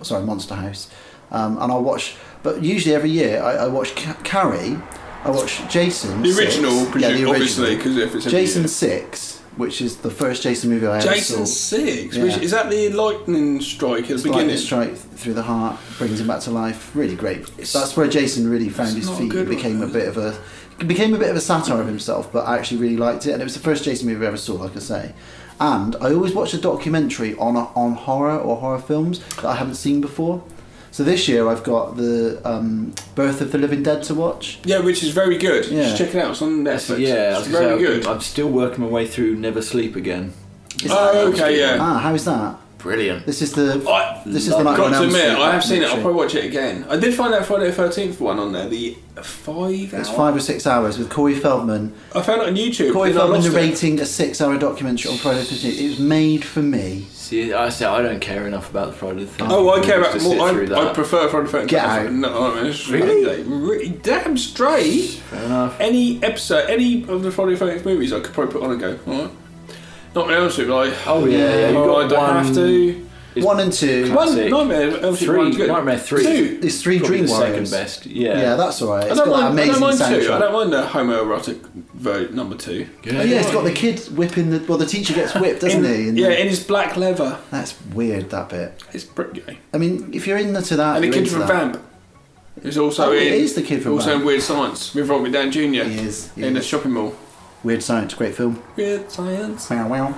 I'll watch... But usually every year, I watch Carrie, I watch Jason The original, 6. Yeah, the original. obviously, because if it's every Jason year. 6, which is the first Jason movie I ever saw. Jason 6? Yeah. Which, is that the lightning strike at the beginning? Lightning strike through the heart, brings him back to life. Really great. That's where Jason really found his not a feet. good He became a bit of a satire of himself, but I actually really liked it, and it was the first Jason movie I ever saw, like I say. And I always watch a documentary on horror or horror films that I haven't seen before. So this year I've got the Birth of the Living Dead to watch. Yeah, which is very good. Yeah. Just check it out. It's on Netflix. Yeah, it's very good. I'm still working my way through Never Sleep Again. Okay, yeah. How is that? Brilliant. This is the I've Nightmare got on to Elm admit, Street I have seen it. I'll documentary. probably watch it again. I did find that Friday the 13th one on there, the 5 hour. It's 5 or 6 hours with Corey Feldman. I found it on YouTube. Corey then I Feldman lost it. narrating a 6-hour documentary on Friday the 13th. It was made for me. See, I don't care enough about the Friday the 13th. Oh, I care about to sit more. through I that. prefer Friday the 13th. Get out. No, I mean, it's Really? really damn straight. Fair enough. Any episode, any of the Friday the 13th movies, I could probably put on and go, alright. Not really honest with you, like, Oh yeah, yeah. You I got don't one, have to. It's 1 and 2. Nightmare 3. Nightmare 3. 2. It's 3 Probably Dream the Warriors. second best. Yeah. Yeah, that's alright. I It's got that don't amazing mind 2. soundtrack. I don't mind the homoerotic number 2. Oh yeah, it's got the kid whipping the... Well, the teacher gets whipped, doesn't he? in his black leather. That's weird, that bit. It's pretty gay. I mean, if you're into that... And the you're kid into from that. Vamp. He's also it is the kid from also Vamp. in Weird Science with Robert Downey Jr. He is. in a shopping mall. Weird Science, great film. Weird Science. Wow, wow.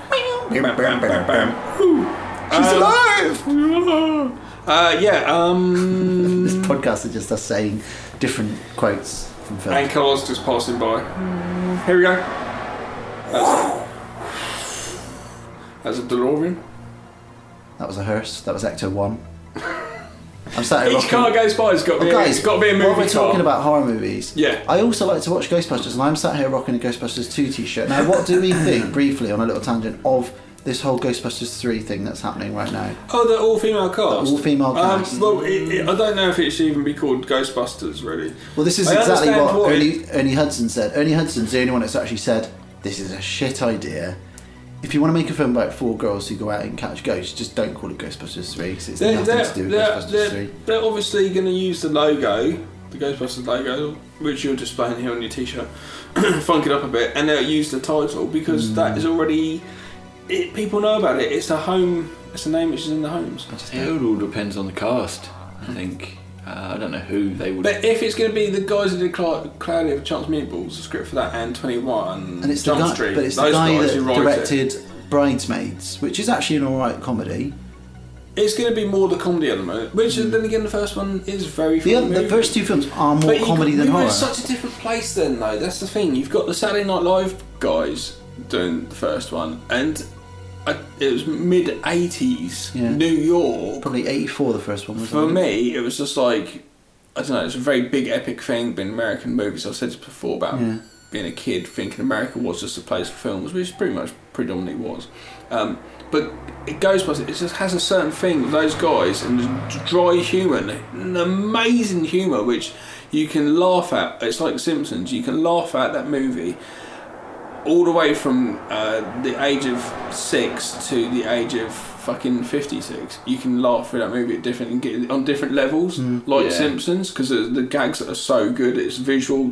She's alive! This podcast is just us saying different quotes from films. And cars just passing by. Here we go. That's a DeLorean. That was a hearse. That was Ecto 1. I'm sat here Each car goes by, it's got to be, guys, it's got to be a movie while we're car. talking about horror movies, Yeah. I also like to watch Ghostbusters, and I'm sat here rocking a Ghostbusters 2 t-shirt. Now, what do we think, briefly, on a little tangent, of this whole Ghostbusters 3 thing that's happening right now? Oh, the all-female cast? The all-female cast. Well, I don't know if it should even be called Ghostbusters, really. Well, this is I exactly understand what why. Ernie Hudson said. Ernie Hudson's the only one that's actually said, this is a shit idea. If you want to make a film about 4 girls who go out and catch ghosts, just don't call it Ghostbusters 3, because it's nothing to do with Ghostbusters 3. They're obviously going to use the logo, the Ghostbusters logo, which you're displaying here on your t-shirt, funk it up a bit, and they'll use the title, because that is already... people know about it. It's a name which is in the homes. It all depends on the cast, I think. I don't know who they would... But if it's going to be the guys who did Cloudy with Chance Meatballs, the script for that, and 21, And it's the Jump guy, Street, but it's the those guy guys that who write directed Bridesmaids, which is actually an alright comedy. It's going to be more the comedy element, which then again the first one is very funny. The first 2 films are more comedy than we were horror. in such a different place then, though. That's the thing. You've got the Saturday Night Live guys doing the first one, and it was mid-80s, New York. Probably 84 the first one, wasn't it? For me, it was just like, I don't know, it's a very big epic thing being American movies. I've said this before about being a kid thinking America was just a place for films, which pretty much predominantly was. But it goes past it just has a certain thing with those guys and dry humour, an amazing humour which you can laugh at. It's like Simpsons, you can laugh at that movie all the way from the age of 6 to the age of fucking 56. You can laugh through that movie on different levels, like Simpsons, because the gags are so good. It's visual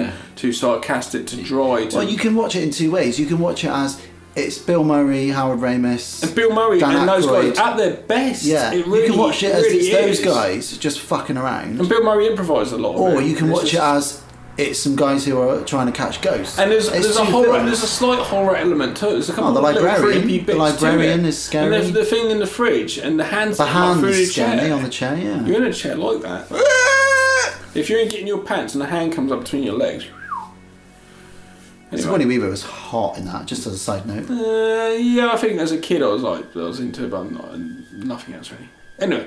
to sarcastic to dry. Well, you can watch it in 2 ways. You can watch it as it's Bill Murray, Howard Ramis, and Bill Murray Dan and those Aykroyd. guys at their best. Yeah, it really, you can watch it as really it's those is. guys just fucking around. And Bill Murray improvised a lot. Or you can watch it as it's some guys who are trying to catch ghosts. And there's It's a 2 horror, films. there's a slight horror element too. There's a couple the of little librarian. creepy The bits librarian to it. is scary. And there's the thing in the fridge, and the hands The that come hand through the is scary chair. on the chair, yeah. You're in a chair like that. If you're getting your pants and the hand comes up between your legs. Sigourney Weaver was hot in that, just as a side note. Yeah, I think as a kid I was into it, but nothing else really. Anyway,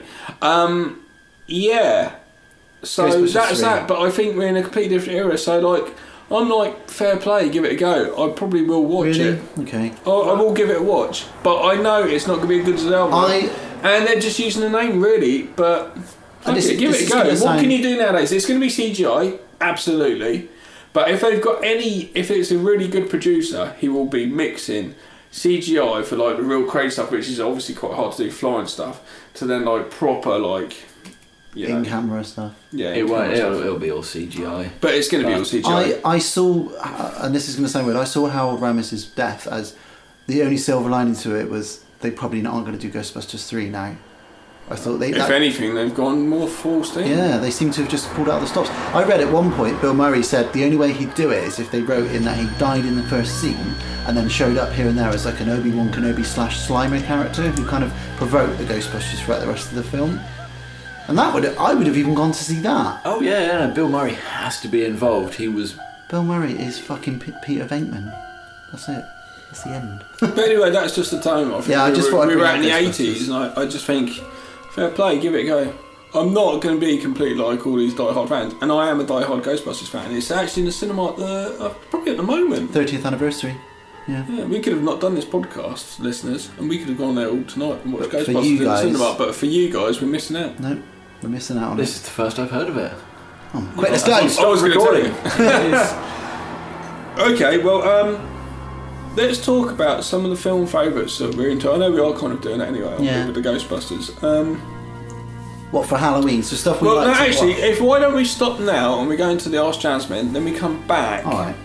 yeah. So Ghostbusters that's 3. that, but I think we're in a completely different era, so like, I'm like, fair play, give it a go. I probably will watch Really? it. Okay. I will give it a watch, but I know it's not going to be as good as Elvis. And they're just using the name, really, but give it a go. What can you do nowadays? It's going to be CGI, absolutely. But if it's a really good producer, he will be mixing CGI for like the real crazy stuff, which is obviously quite hard to do, flying stuff, to then like proper like in-camera stuff. Yeah, it'll be all CGI. But it's going to be all CGI. I saw, and this is going to sound weird, I saw Harold Ramis' death as the only silver lining to it was they probably aren't going to do Ghostbusters 3 now. I thought if anything, they've gone more full steam. Yeah, they seem to have just pulled out the stops. I read at one point Bill Murray said the only way he'd do it is if they wrote in that he died in the first scene and then showed up here and there as like an Obi-Wan Kenobi / Slimer character who kind of provoked the Ghostbusters throughout the rest of the film. And I would have even gone to see that. Oh yeah, Bill Murray has to be involved. Bill Murray is fucking Peter Venkman. That's it. That's the end. But anyway, that's just the time. I think we were out in the 80s, and I just think, fair play, give it a go. I'm not going to be completely like all these die-hard fans, and I am a die-hard Ghostbusters fan. It's actually in the cinema probably at the moment. 30th anniversary. Yeah, we could have not done this podcast, listeners, and we could have gone there all tonight and watched But for Ghostbusters you in the guys- cinema. But for you guys, we're missing out. No, we're missing out on This is the first I've heard of it. Oh, quick, let's go. I was going to tell you. Okay, well, let's talk about some of the film favourites that we're into. I know we are kind of doing it anyway, aren't we, with the Ghostbusters. What, for Halloween? So stuff we well, like no, to actually, watch. why don't we stop now and we go into the Ask Jasmine, then we come back. All right.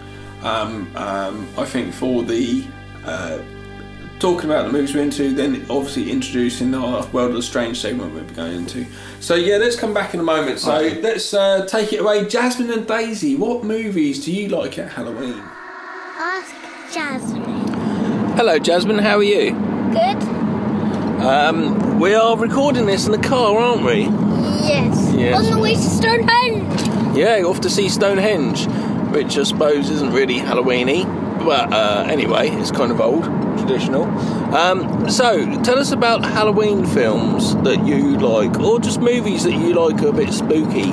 I think for the talking about the movies we're into, then obviously introducing our World of the Strange segment we'll be going into. So yeah, let's come back in a moment. So let's take it away. Jasmine and Daisy, what movies do you like at Halloween? Ask Jasmine. Hello Jasmine, how are you? Good. We are recording this in the car, aren't we? Yes. On the way to Stonehenge. Yeah, off to see Stonehenge, which I suppose isn't really Halloween-y, but anyway, it's kind of old, traditional. So, tell us about Halloween films that you like, or just movies that you like are a bit spooky.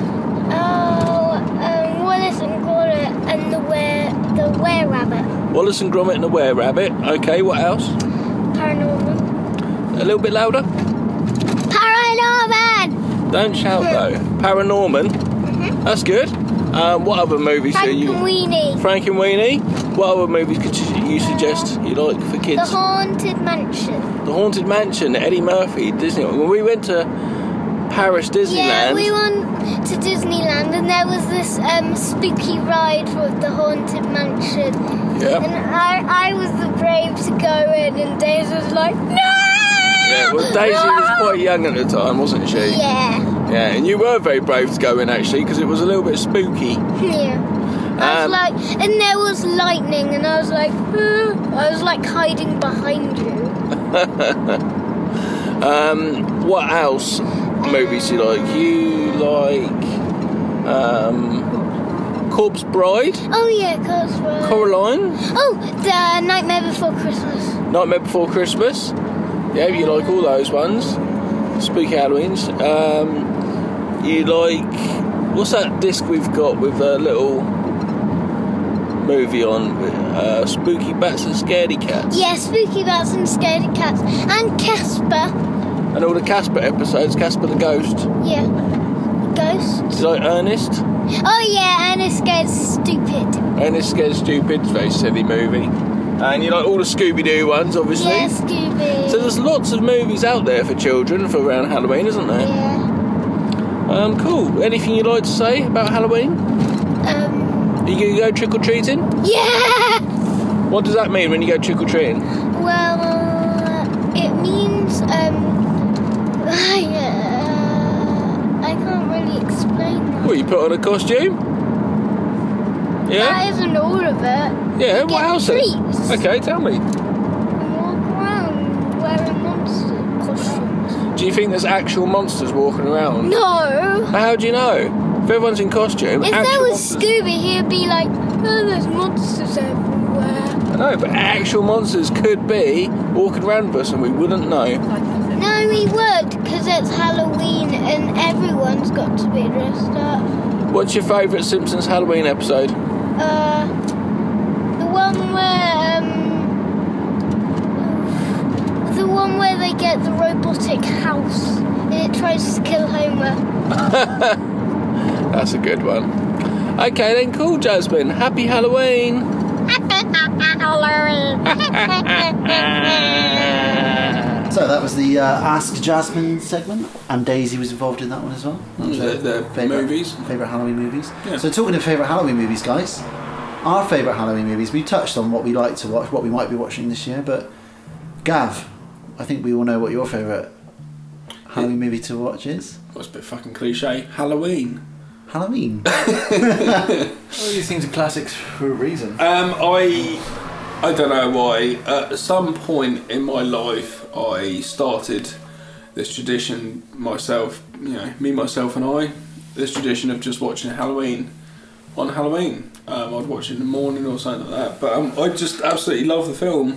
Wallace and Gromit and the Were-Rabbit. Wallace and Gromit and the Were-Rabbit. Okay, what else? Paranorman. A little bit louder. Paranorman! Don't shout though. Paranorman. That's good. What other movies Frank are you? and Weenie. Frank and Weenie. What other movies could you suggest you like for kids? The Haunted Mansion. The Haunted Mansion, Eddie Murphy, Disney. When we went to Paris Disneyland. Yeah, we went to Disneyland and there was this spooky ride with the Haunted Mansion. Yeah. And I was the brave to go in and Daisy was like, no! Yeah, well Daisy was quite young at the time, wasn't she? Yeah. Yeah, and you were very brave to go in actually because it was a little bit spooky. Yeah. I was like, and there was lightning and I was like hiding behind you. What else movies do you like? You like Corpse Bride? Oh yeah, Corpse Bride. Coraline? Oh, the Nightmare Before Christmas. Nightmare Before Christmas? Yeah, you like all those ones. Spooky Halloweens. You like... What's that disc we've got with a little movie on? Spooky Bats and Scaredy Cats. Yeah, Spooky Bats and Scaredy Cats. And Casper. And all the Casper episodes, Casper the Ghost. Yeah. Ghost. Do you like Ernest? Oh yeah, Ernest Scared Stupid. Ernest Scared Stupid, it's a very silly movie. And you like all the Scooby-Doo ones, obviously. Yeah, Scooby. So there's lots of movies out there for children for around Halloween, isn't there? Yeah. Cool. Anything you'd like to say about Halloween? Are you going to go trick-or-treating? Yeah! What does that mean when you go trick-or-treating? Well, it means, I can't really explain that. Well, you put on a costume? Yeah? That isn't all of it. Yeah, You what get else? treats. Okay, tell me. And walk around wearing monster costumes. Do you think there's actual monsters walking around? No! How do you know? If everyone's in costume, If actual there was monsters... Scooby, he'd be like, oh, there's monsters everywhere. I know, but actual monsters could be walking around with us and we wouldn't know. No, we would, because it's Halloween and everyone's got to be dressed up. What's your favourite Simpsons Halloween episode? The one where they get the robotic house and it tries to kill Homer. That's a good one. Okay then, cool Jasmine. Happy Halloween! So that was the Ask Jasmine segment, and Daisy was involved in that one as well. The movies. Favourite Halloween movies. Yeah. So talking of favourite Halloween movies, guys, our favourite Halloween movies, we touched on what we like to watch, what we might be watching this year, but Gav, I think we all know what your favourite Halloween movie to watch is. Well, it's a bit fucking cliche. Halloween. Halloween. All these things are classics for a reason. I don't know why. At some point in my life, I started this tradition myself. You know, me, myself, and I. This tradition of just watching Halloween on Halloween. I'd watch it in the morning or something like that. But I just absolutely love the film.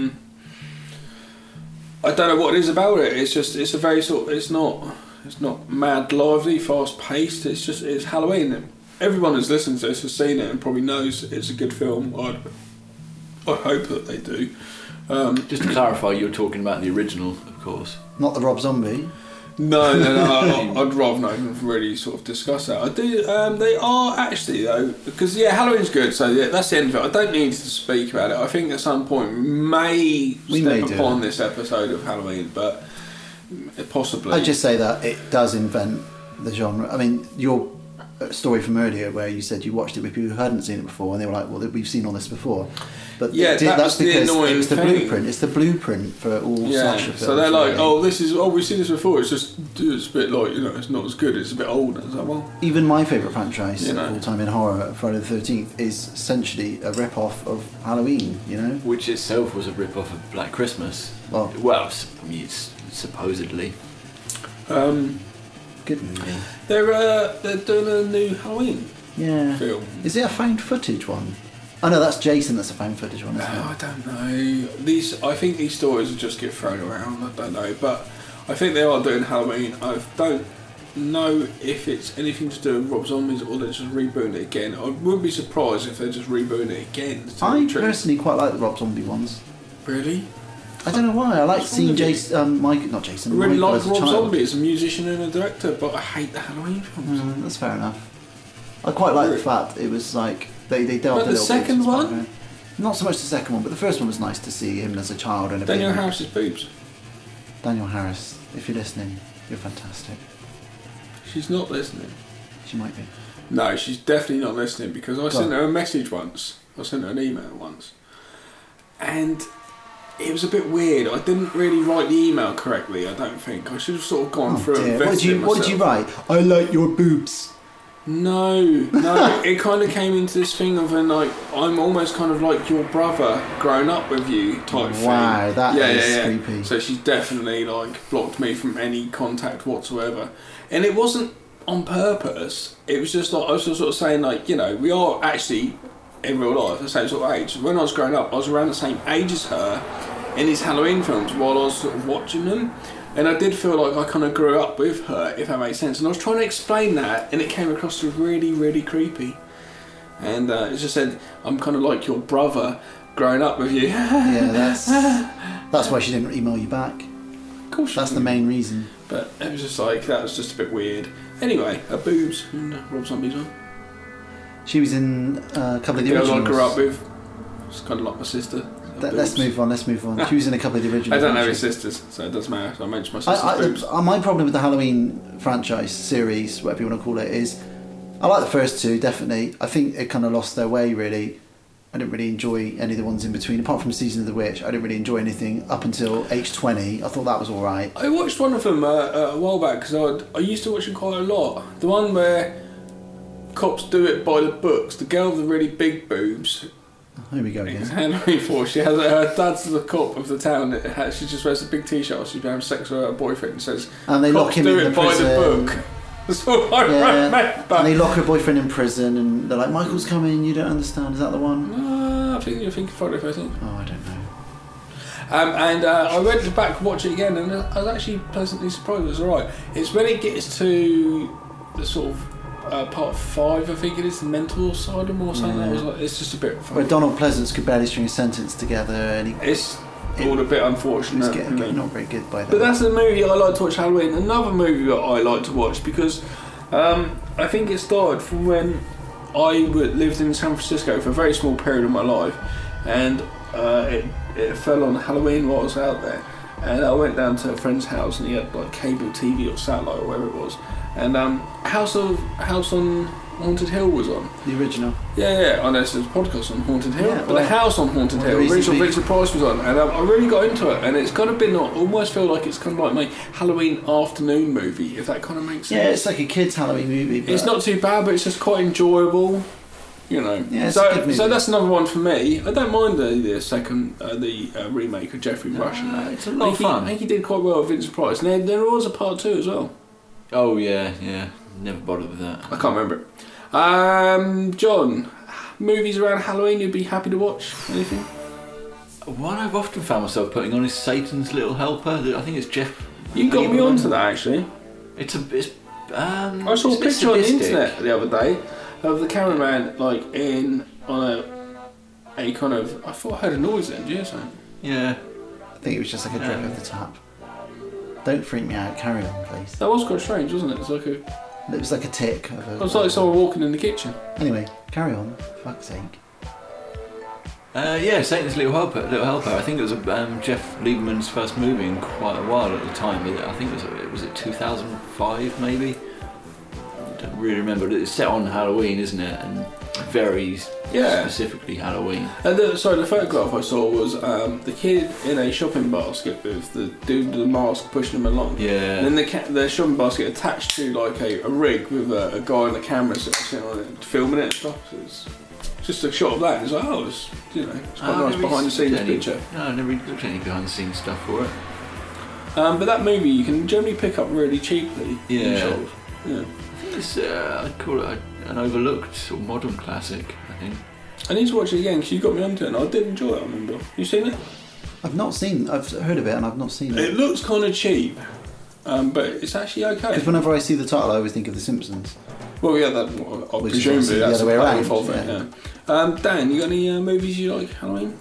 I don't know what it is about it. It's a very sort. It's not mad, lively, fast paced. It's Halloween. Everyone who's listened to this has seen it and probably knows it's a good film. I hope that they do. Just to clarify, you're talking about the original, of course. Not the Rob Zombie. No. I'd rather not even really sort of discuss that. I do. They are actually though, because Halloween's good. So that's the end of it. I don't need to speak about it. I think at some point we may step upon this episode of Halloween, but possibly. I'd just say that it does invent the genre. I mean, your story from earlier where you said you watched it with people who hadn't seen it before, and they were like, "Well, we've seen all this before." But that's because it's the blueprint. It's the blueprint for all slasher films. So they're like, we've seen this before. It's a bit like, it's not as good. It's a bit older. It's like, well, even my favourite franchise of all time in horror, Friday the 13th, is essentially a rip-off of Halloween. Which itself was a rip-off of Black Christmas. Well, I mean, it's supposedly. Good movie. They're doing a new Halloween film. Is it a found footage one? Oh no, that's Jason. That's a found footage one, isn't it? I don't know. I think these stories will just get thrown around. I don't know, but I think they are doing Halloween. I don't know if it's anything to do with Rob Zombies or they're just rebooting it again. I wouldn't be surprised if they're just rebooting it again. I personally quite like the Rob Zombie ones. Really? I don't know why. I like seeing Jason. I really like Rob Zombie as a musician and a director, but I hate the Halloween films. That's fair enough. I quite like the fact it was like they delved a little bit. The second one? Not so much the second one, but the first one was nice to see him as a child and a Daniel Harris's boobs. Daniel Harris, if you're listening, you're fantastic. She's not listening. She might be. No, she's definitely not listening because I sent her a message once. I sent her an email once, and it was a bit weird. I didn't really write the email correctly. I don't think I should have sort of gone through and vetted it What did you write? I like your boobs. No. It kind of came into this thing of I'm almost kind of like your brother growing up with you type thing. Wow, that is creepy. So she's definitely blocked me from any contact whatsoever, and it wasn't on purpose. It was just I was just sort of saying we are actually in real life the same sort of age. When I was growing up, I was around the same age as her in these Halloween films while I was sort of watching them. And I did feel like I kind of grew up with her, if that makes sense. And I was trying to explain that, and it came across as really, really creepy. And it just said, I'm kind of like your brother growing up with you. Yeah, that's why she didn't email you back. Of course. That's the main reason. But it was just that was just a bit weird. Anyway, her boobs and Rob Zombie's one. She was in a couple of the originals. I grew up with. It's kind of like my sister. Let's move on. She was in a couple of the originals. I don't have any sisters, so it doesn't matter. So I mentioned my sister's boobs. My problem with the Halloween franchise series, whatever you want to call it, is I like the first two, definitely. I think it kind of lost their way, really. I didn't really enjoy any of the ones in between. Apart from Season of the Witch, I didn't really enjoy anything up until H20. I thought that was alright. I watched one of them a while back, because I used to watch them quite a lot. The one where cops do it by the books. The girl with the really big boobs. Here we go again. Halloween 4. She has her dad's the cop of the town. She just wears a big t-shirt. She's having sex with her boyfriend and says, and they lock him in the prison. By the book. That's all I remember. And they lock her boyfriend in prison, and they're like, Michael's coming, you don't understand. Is that the one? I think you're thinking Friday the 13th. Oh, I don't know. And I went back to watch it again, and I was actually pleasantly surprised. It was alright. It's when it gets to the sort of part 5, I think it is, the mental asylum or something. I was like, it's just a bit funny. Where Donald Pleasance could barely string a sentence together, and it's all a bit unfortunate. It's not very good by that. But that's the movie I like to watch Halloween. Another movie that I like to watch because I think it started from when I lived in San Francisco for a very small period of my life, and it fell on Halloween while I was out there. And I went down to a friend's house, and he had cable TV or satellite or whatever it was. And House on Haunted Hill was on. The original. Yeah. I know there's a podcast on Haunted Hill. But the House on Haunted Hill, Richard Price was on. And I really got into it. And it's kind of been, I almost feel like it's kind of like my Halloween afternoon movie, if that kind of makes sense. Yeah, it's like a kid's Halloween movie. But it's not too bad, but it's just quite enjoyable. Yeah, it's a good movie. So that's another one for me. I don't mind the remake of Jeffrey Rush and that. It's a lot of fun. I think he did quite well with Vincent Price. And there was a part 2 as well. Oh yeah. Never bothered with that. I can't remember it. John, movies around Halloween you'd be happy to watch? Anything? One I've often found myself putting on is Satan's Little Helper. I think it's Jeff. You got me onto that actually. I saw a picture on the internet the other day of the cameraman on a kind of. I thought I heard a noise then. Did you hear something? Yeah. I think it was just like a drip of the tap. Don't freak me out. Carry on, please. That was quite strange, wasn't it? It was like a tick. It was like someone walking in the kitchen. Anyway, carry on. For fuck's sake. Yeah, Satan's Little Helper. I think it was Jeff Lieberman's first movie in quite a while at the time. I think it was 2005 maybe. I don't really remember. It's set on Halloween, isn't it? And very specifically Halloween. And the photograph I saw was the kid in a shopping basket with the dude with the mask pushing him along. Yeah. And then the shopping basket attached to like a rig with a guy on the camera sitting on it, filming it and stuff. So it's just a shot of that. It's like, it's quite a nice behind the scenes picture. No, I never really looked at any behind the scenes stuff for it. But that movie you can generally pick up really cheaply. Yeah. Shows. Yeah. I think it's I'd call it an overlooked sort of modern classic. I think. I need to watch it again because you got me onto it and I did enjoy it. I remember. You seen it? I've heard of it and I've not seen it. It looks kind of cheap, but it's actually okay. Because whenever I see the title, I always think of The Simpsons. Well, yeah, presumably that's the other way around. Dan, you got any movies you like Halloween?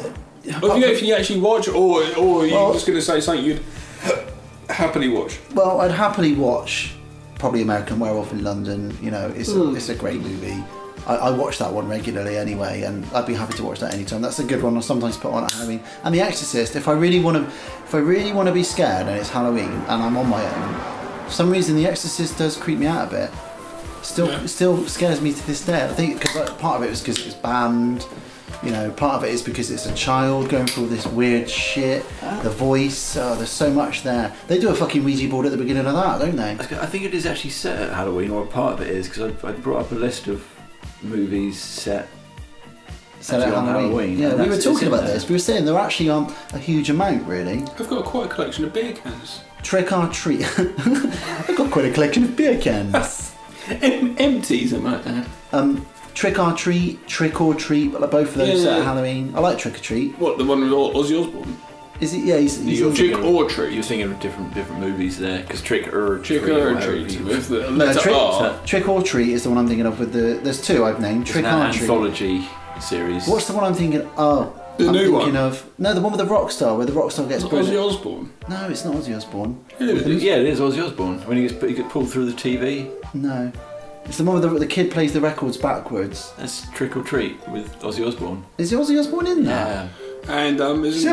Or if you actually watch, or are you just going to say something you'd happily watch? Well, I'd happily watch probably American Werewolf in London. It's a great movie. I watch that one regularly anyway, and I'd be happy to watch that anytime. That's a good one. I sometimes put on at Halloween. And The Exorcist, if I really want to be scared and it's Halloween and I'm on my own, for some reason The Exorcist does creep me out a bit. Still scares me to this day. I think because part of it was because it's banned. Part of it is because it's a child going through all this weird shit. The voice, there's so much there. They do a fucking Ouija board at the beginning of that, don't they? I think it is actually set at Halloween, or a part of it is, because I brought up a list of movies set at Halloween. Yeah, we were talking about this. We were saying there actually aren't a huge amount, really. I've got quite a collection of beer cans. Trick or treat. I've got quite a collection of beer cans. Empties, I might add. Trick or treat, both of those at Halloween. I like Trick or Treat. What, the one with Ozzy Osbourne? Is it? Yeah, he's Trick or Treat. You're thinking of different movies there, because Trick or Treat with the letter R. Trick or Treat is the one I'm thinking of with the. There's two I've named. Trick or Treat. Anthology series. What's the one I'm thinking? The new one. No, the one with the rock star, where the rock star gets. Ozzy Osbourne. No, it's not Ozzy Osbourne. Yeah, it is Ozzy Osbourne. When he gets pulled through the TV. No. It's the one where the kid plays the records backwards. That's Trick or Treat with Ozzy Osbourne. Is Ozzy Osbourne in there? Yeah. And isn't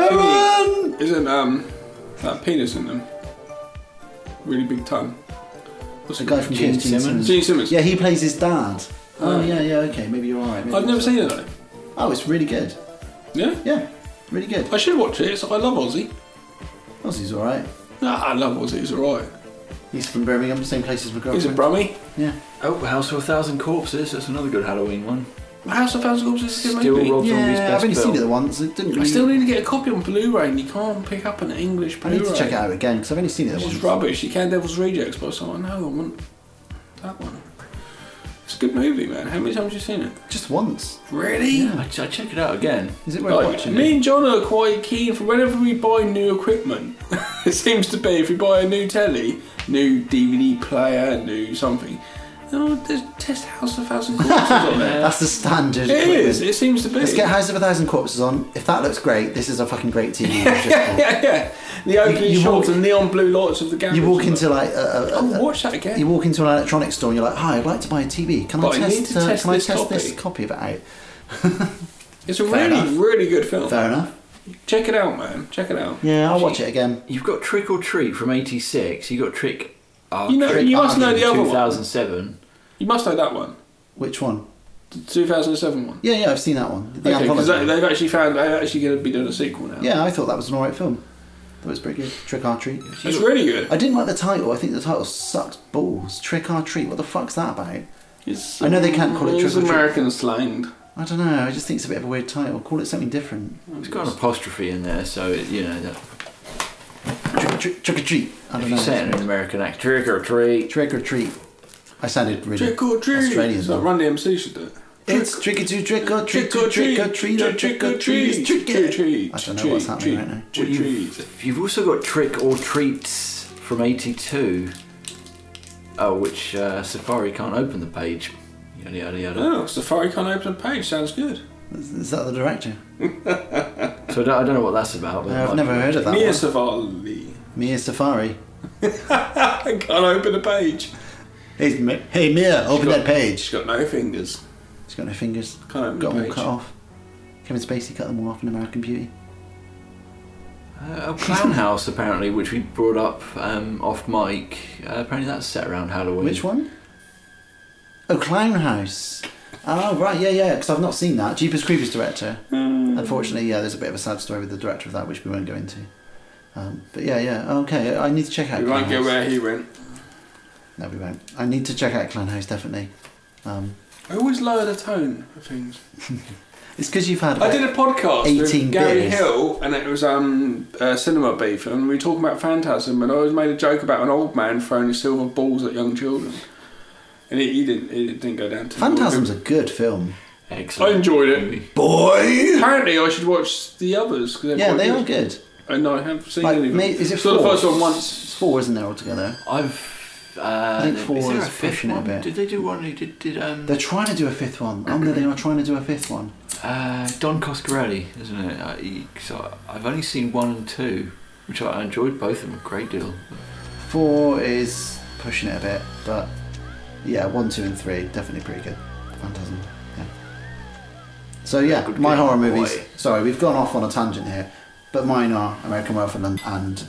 that penis in them? Really big tongue. What's the guy from Gene Simmons? Gene Simmons. Yeah, he plays his dad. Oh yeah, okay, maybe you're alright. I've never seen it though. Oh, it's really good. Yeah? Yeah, really good. I should watch it. I love Ozzy. Ozzy's alright. I love Ozzy. He's alright. He's from Birmingham, same place as my girlfriend. He's a Brummie. Yeah. Oh, House of a Thousand Corpses. That's another good Halloween one. House of a Thousand Corpses is a good Still movie. Rob Zombie's best I've only film. seen it once. It didn't really... I still need to get a copy on Blu-ray, and you can't pick up an English Blu-ray. I need to check it out again because I've only seen it once. It's rubbish. You can Devil's Rejects, but someone, no, I want that one. It's a good movie, man. How many times have you seen it? Just once. Really? Yeah, I check it out again. Is it worth watching? Me and John are quite keen for whenever we buy new equipment. It seems to be if we buy a new telly, new DVD player, new something. There's test House of a Thousand Corpses on there. That's the standard. It is. It seems to be. Let's get House of a Thousand Corpses on. If that looks great, this is a fucking great TV. Yeah. The opening shots and neon blue lights of the garage. You walk into like watch that again. You walk into an electronics store and you're like, "Hi, I'd like to buy a TV. Can I test this copy of it out?" It's a really good film. Fair enough. Check it out, man. Check it out. Yeah, I'll watch it again. You've got Trick or Treat from '86. You got Trick. You must know the other one. 2007. You must know that one. Which one? The 2007 one. Yeah, I've seen that one. Okay, because they've actually found they're actually going to be doing a sequel now. Yeah, I thought that was an alright film. That was pretty good. Trick or Treat. It's really good. I didn't like the title. I think the title sucks balls. Trick or Treat. What the fuck's that about? I know they can't call it Trick or Treat. It's American slang. I don't know. I just think it's a bit of a weird title. Call it something different. It's got an apostrophe in there, so Trick or Treat. If you say it in an American accent, Trick or Treat. Trick or Treat. I sounded really Trick or Treat. Australian. So Run DMC should do it. It's tricky to trick or treat, trick or treat, trick or treat, trick or treat. I don't know what's happening right now. You've also got Trick or Treats from '82. Oh, which Safari can't open the page. Yada yada yada. Oh, Safari can't open the page. Sounds good. Is that the director? So I don't know what that's about. But I've never heard of that. Mia Savali. Mia Safari. I can't open the page. Hey Mia, open that page. She's got no fingers. She's got no fingers. Can't open got the them all page. cut off. Kevin Spacey cut them all off in American Beauty. Clown House, apparently, which we brought up off mic. Apparently that's set around Halloween. Which one? Oh, Clown House. Oh, right, yeah, because I've not seen that. Jeepers Creepers director. Unfortunately, yeah, there's a bit of a sad story with the director of that, which we won't go into. But yeah, okay, I need to check out We Clown won't go House. where he went. No, we won't. I need to check out Clown House, definitely. I always lower the tone of things. It's because you've had. I did a podcast 18 with Gary beers. Hill, and it was Cinema Beef, and we were talking about Phantasm, and I always made a joke about an old man throwing his silver balls at young children, and he didn't go down to. Phantasm's a good film. Excellent. I enjoyed it. Boy! Apparently, I should watch the others because Yeah, they are good. And I haven't seen Like, any of them. is it Saw four? the first one once. It's 4, isn't there, altogether? I think 4 is there is a fifth pushing it a one? bit. Did they do one? They're trying to do a 5th one. They are trying to do a 5th one. Don Coscarelli, isn't it? So I've only seen 1 and 2, which I enjoyed both of them a great deal. 4 is pushing it a bit, but yeah, 1, 2 and 3, definitely pretty good. Phantasm, yeah. So yeah, Good my game, horror movies. boy. Sorry, we've gone off on a tangent here, but mine are American Werewolf and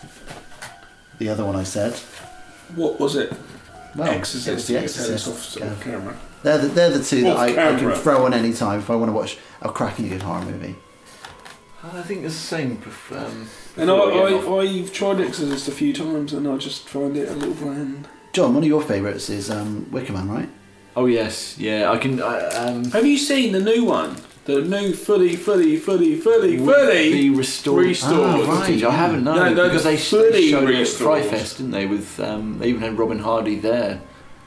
the other one I said. What was it? Well, Exorcist. it was The You said it's Exorcist. off camera. They're the two that Off I can camera. throw on any time if I want to watch a cracking good horror movie. I think it's the same. And I've tried Exorcist a few times, and I just find it a little bland. John, one of your favourites is Wicker Man, right? Oh yes, yeah. I can. Have you seen the new one? The new fully the restored. restored. footage. I haven't known No, because the they fully showed it at restored. Fright Fest, didn't they? With they even had Robin Hardy there.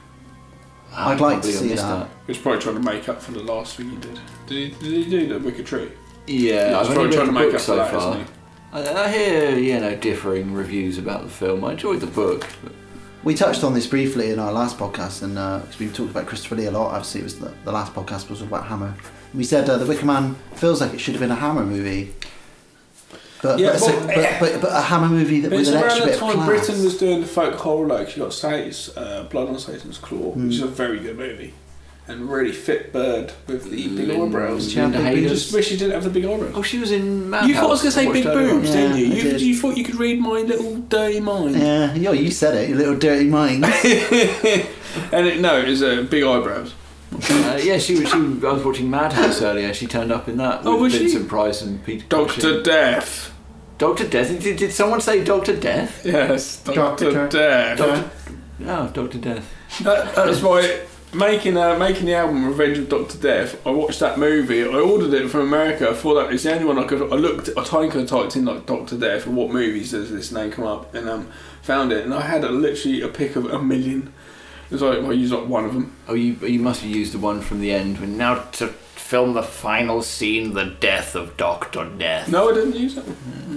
I'd like to see that. He was probably trying to make up for the last thing he did. Did he do the Wicked Tree? Yeah, He's I've probably only trying to read the make book up for so that, far. isn't he? I hear differing reviews about the film. I enjoyed the book. But We touched on this briefly in our last podcast, and cause we've talked about Christopher Lee a lot. Obviously, it was the last podcast was about Hammer. And we said The Wicker Man feels like it should have been a Hammer movie, but Yeah, but a Hammer movie that But with it's an around extra the bit of time class. Britain was doing the folk horror, like you got Satan's, Blood on Satan's Claw, which is a very good movie, and really fit Bird with the big eyebrows. Linda I Hayes. just wish she didn't have the big eyebrows. Oh, she was in Madhouse. You thought I was going to say big Watched earlier on. boobs, didn't you? Yeah, I did. You thought you could read my little dirty mind. Yeah, you said it, you little dirty mind. And it was big eyebrows. Yeah, she was. I was watching Madhouse earlier. She turned up in that. Oh, with was she? Vincent Price and Peter. Doctor Cushing. Death. Doctor Death. Did someone say Doctor Death? Yes, Doctor Death. No, Doctor Death. That was why making the album Revenge of Dr. Death. I watched that movie. I ordered it from America. I thought that it's the only one I could. I typed in like Dr. Death and what movies does this name come up, and found it. And I had literally a pick of 1 million. It was like I used like one of them. Oh, you must have used the one from the end. When now to film the final scene, the death of Doctor Death. No, I didn't use it.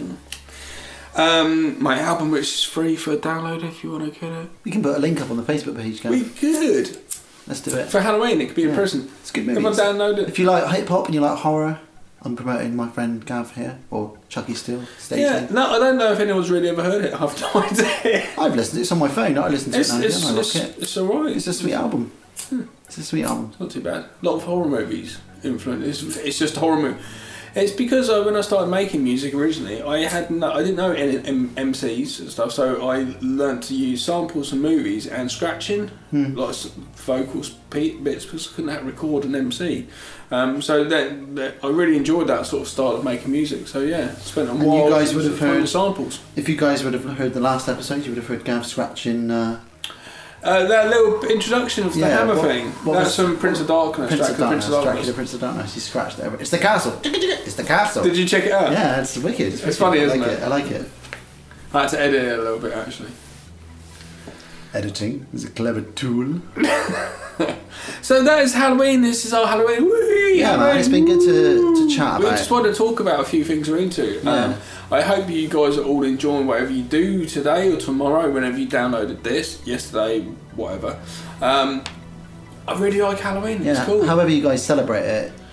My album, which is free for download if you want to get it. We can put a link up on the Facebook page, We Gav. could. Let's do it. For Halloween, it could be a present. It's a good movie. Everyone download it. If you like hip hop and you like horror, I'm promoting my friend Gav here, or Chucky Steele. Stacey. Yeah, no, I don't know if anyone's really ever heard it. I've no idea. I've listened. It's on my phone. I listen to it now and again. I rock it. It's alright. It's a sweet album. It's a sweet album. Not too bad. A lot of horror movies influence. It's just horror movie. It's because when I started making music originally, I didn't know any MCs and stuff, so I learnt to use samples from movies and scratching, like vocals bits, because I couldn't record an MC. So that I really enjoyed that sort of style of making music. So yeah, spent a And while. you guys would have heard samples. If you guys would have heard the last episode, you would have heard Gav scratching. That little introduction of the hammer thing. That's from Prince of Darkness. Dracula, Prince of Darkness. He scratched it over. It's the castle. It's the castle. Did you check it out? Yeah, it's wicked. It's wicked. funny, isn't it? I like it. I had to edit it a little bit actually. Editing is a clever tool. So that is Halloween. This is our Halloween. Whee! Yeah, man, it's been good to chat We about. just wanted to talk about a few things we're into. Yeah. I hope you guys are all enjoying whatever you do today or tomorrow, whenever you downloaded this, yesterday, whatever. I really like Halloween. Yeah, It's cool. however you guys celebrate it,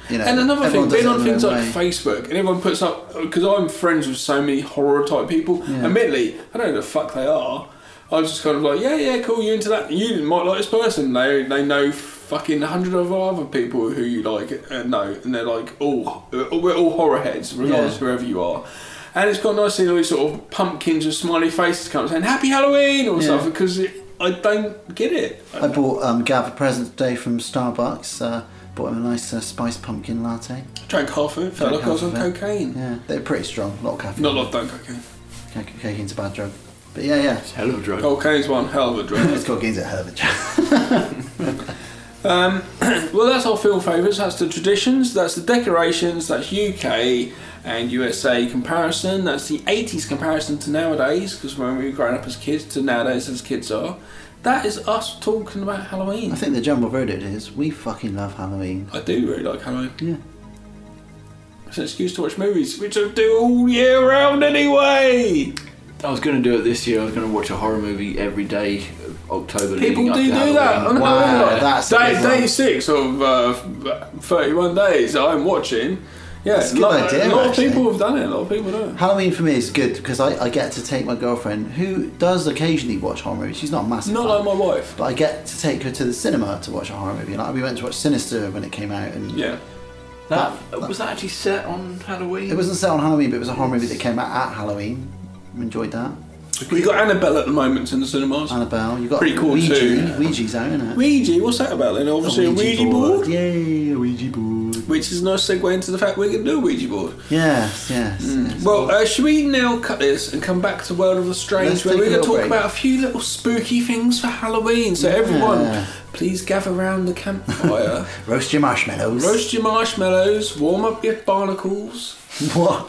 You know, and another thing, everyone does being it on in their things own like way. Facebook, and everyone puts up, because I'm friends with so many horror type people. Yeah. Admittedly, I don't know who the fuck they are. I was just kind of like, yeah, cool, you into that? You might like this person. They know fucking 100 of other people who you like know, and they're like, we're all horror heads, regardless of whoever you are. And it's quite nice seeing all these sort of pumpkins with smiley faces come saying Happy Halloween or stuff, because I don't get it. I bought Gav a present today from Starbucks. Bought him a nice spiced pumpkin latte. Drank half of it, felt like I was on cocaine. Yeah, they're pretty strong, a lot of caffeine. Not a lot of cocaine. Cocaine's a bad drug. But yeah. It's a hell of a drug. Cocaine's one hell of a drug. Cocaine's a hell of a drug. Well, that's our film favourites. That's the traditions, that's the decorations, that's UK and USA comparison. That's the 80s comparison to nowadays, because when we were growing up as kids to nowadays as kids are. That is us talking about Halloween. I think the general verdict is we fucking love Halloween. I do really like Halloween. Yeah. It's an excuse to watch movies, which I do all year round anyway. I was going to do it this year. I was going to watch a horror movie every day of October. People leading do up to that. Halloween. Wow, that's a good day one. 6 of 31 days I'm watching. Yeah, That's a good idea, a lot actually. of people have done it. A lot of people do it. Halloween for me is good because I get to take my girlfriend, who does occasionally watch horror movies. She's not a massive Not fan, like my wife. but I get to take her to the cinema to watch a horror movie. Like we went to watch Sinister when it came out, and Yeah. Was that actually set on Halloween? it wasn't set on Halloween, but it was a horror movie that came out at Halloween. Enjoyed that. We got Annabelle at the moment in the cinemas. Annabelle, you got Pretty cool Ouija. too. Ouija's out, isn't it? Ouija, what's that about then? Obviously a Ouija board. Yay, a Ouija board. Which is a nice segue into the fact we're going to do a Ouija board. Yes. Well, should we now cut this and come back to World of the Strange, Let's where take we're a going to little talk break. about a few little spooky things for Halloween. So everyone, please gather round the campfire. Roast your marshmallows. Roast your marshmallows, warm up your barnacles. What?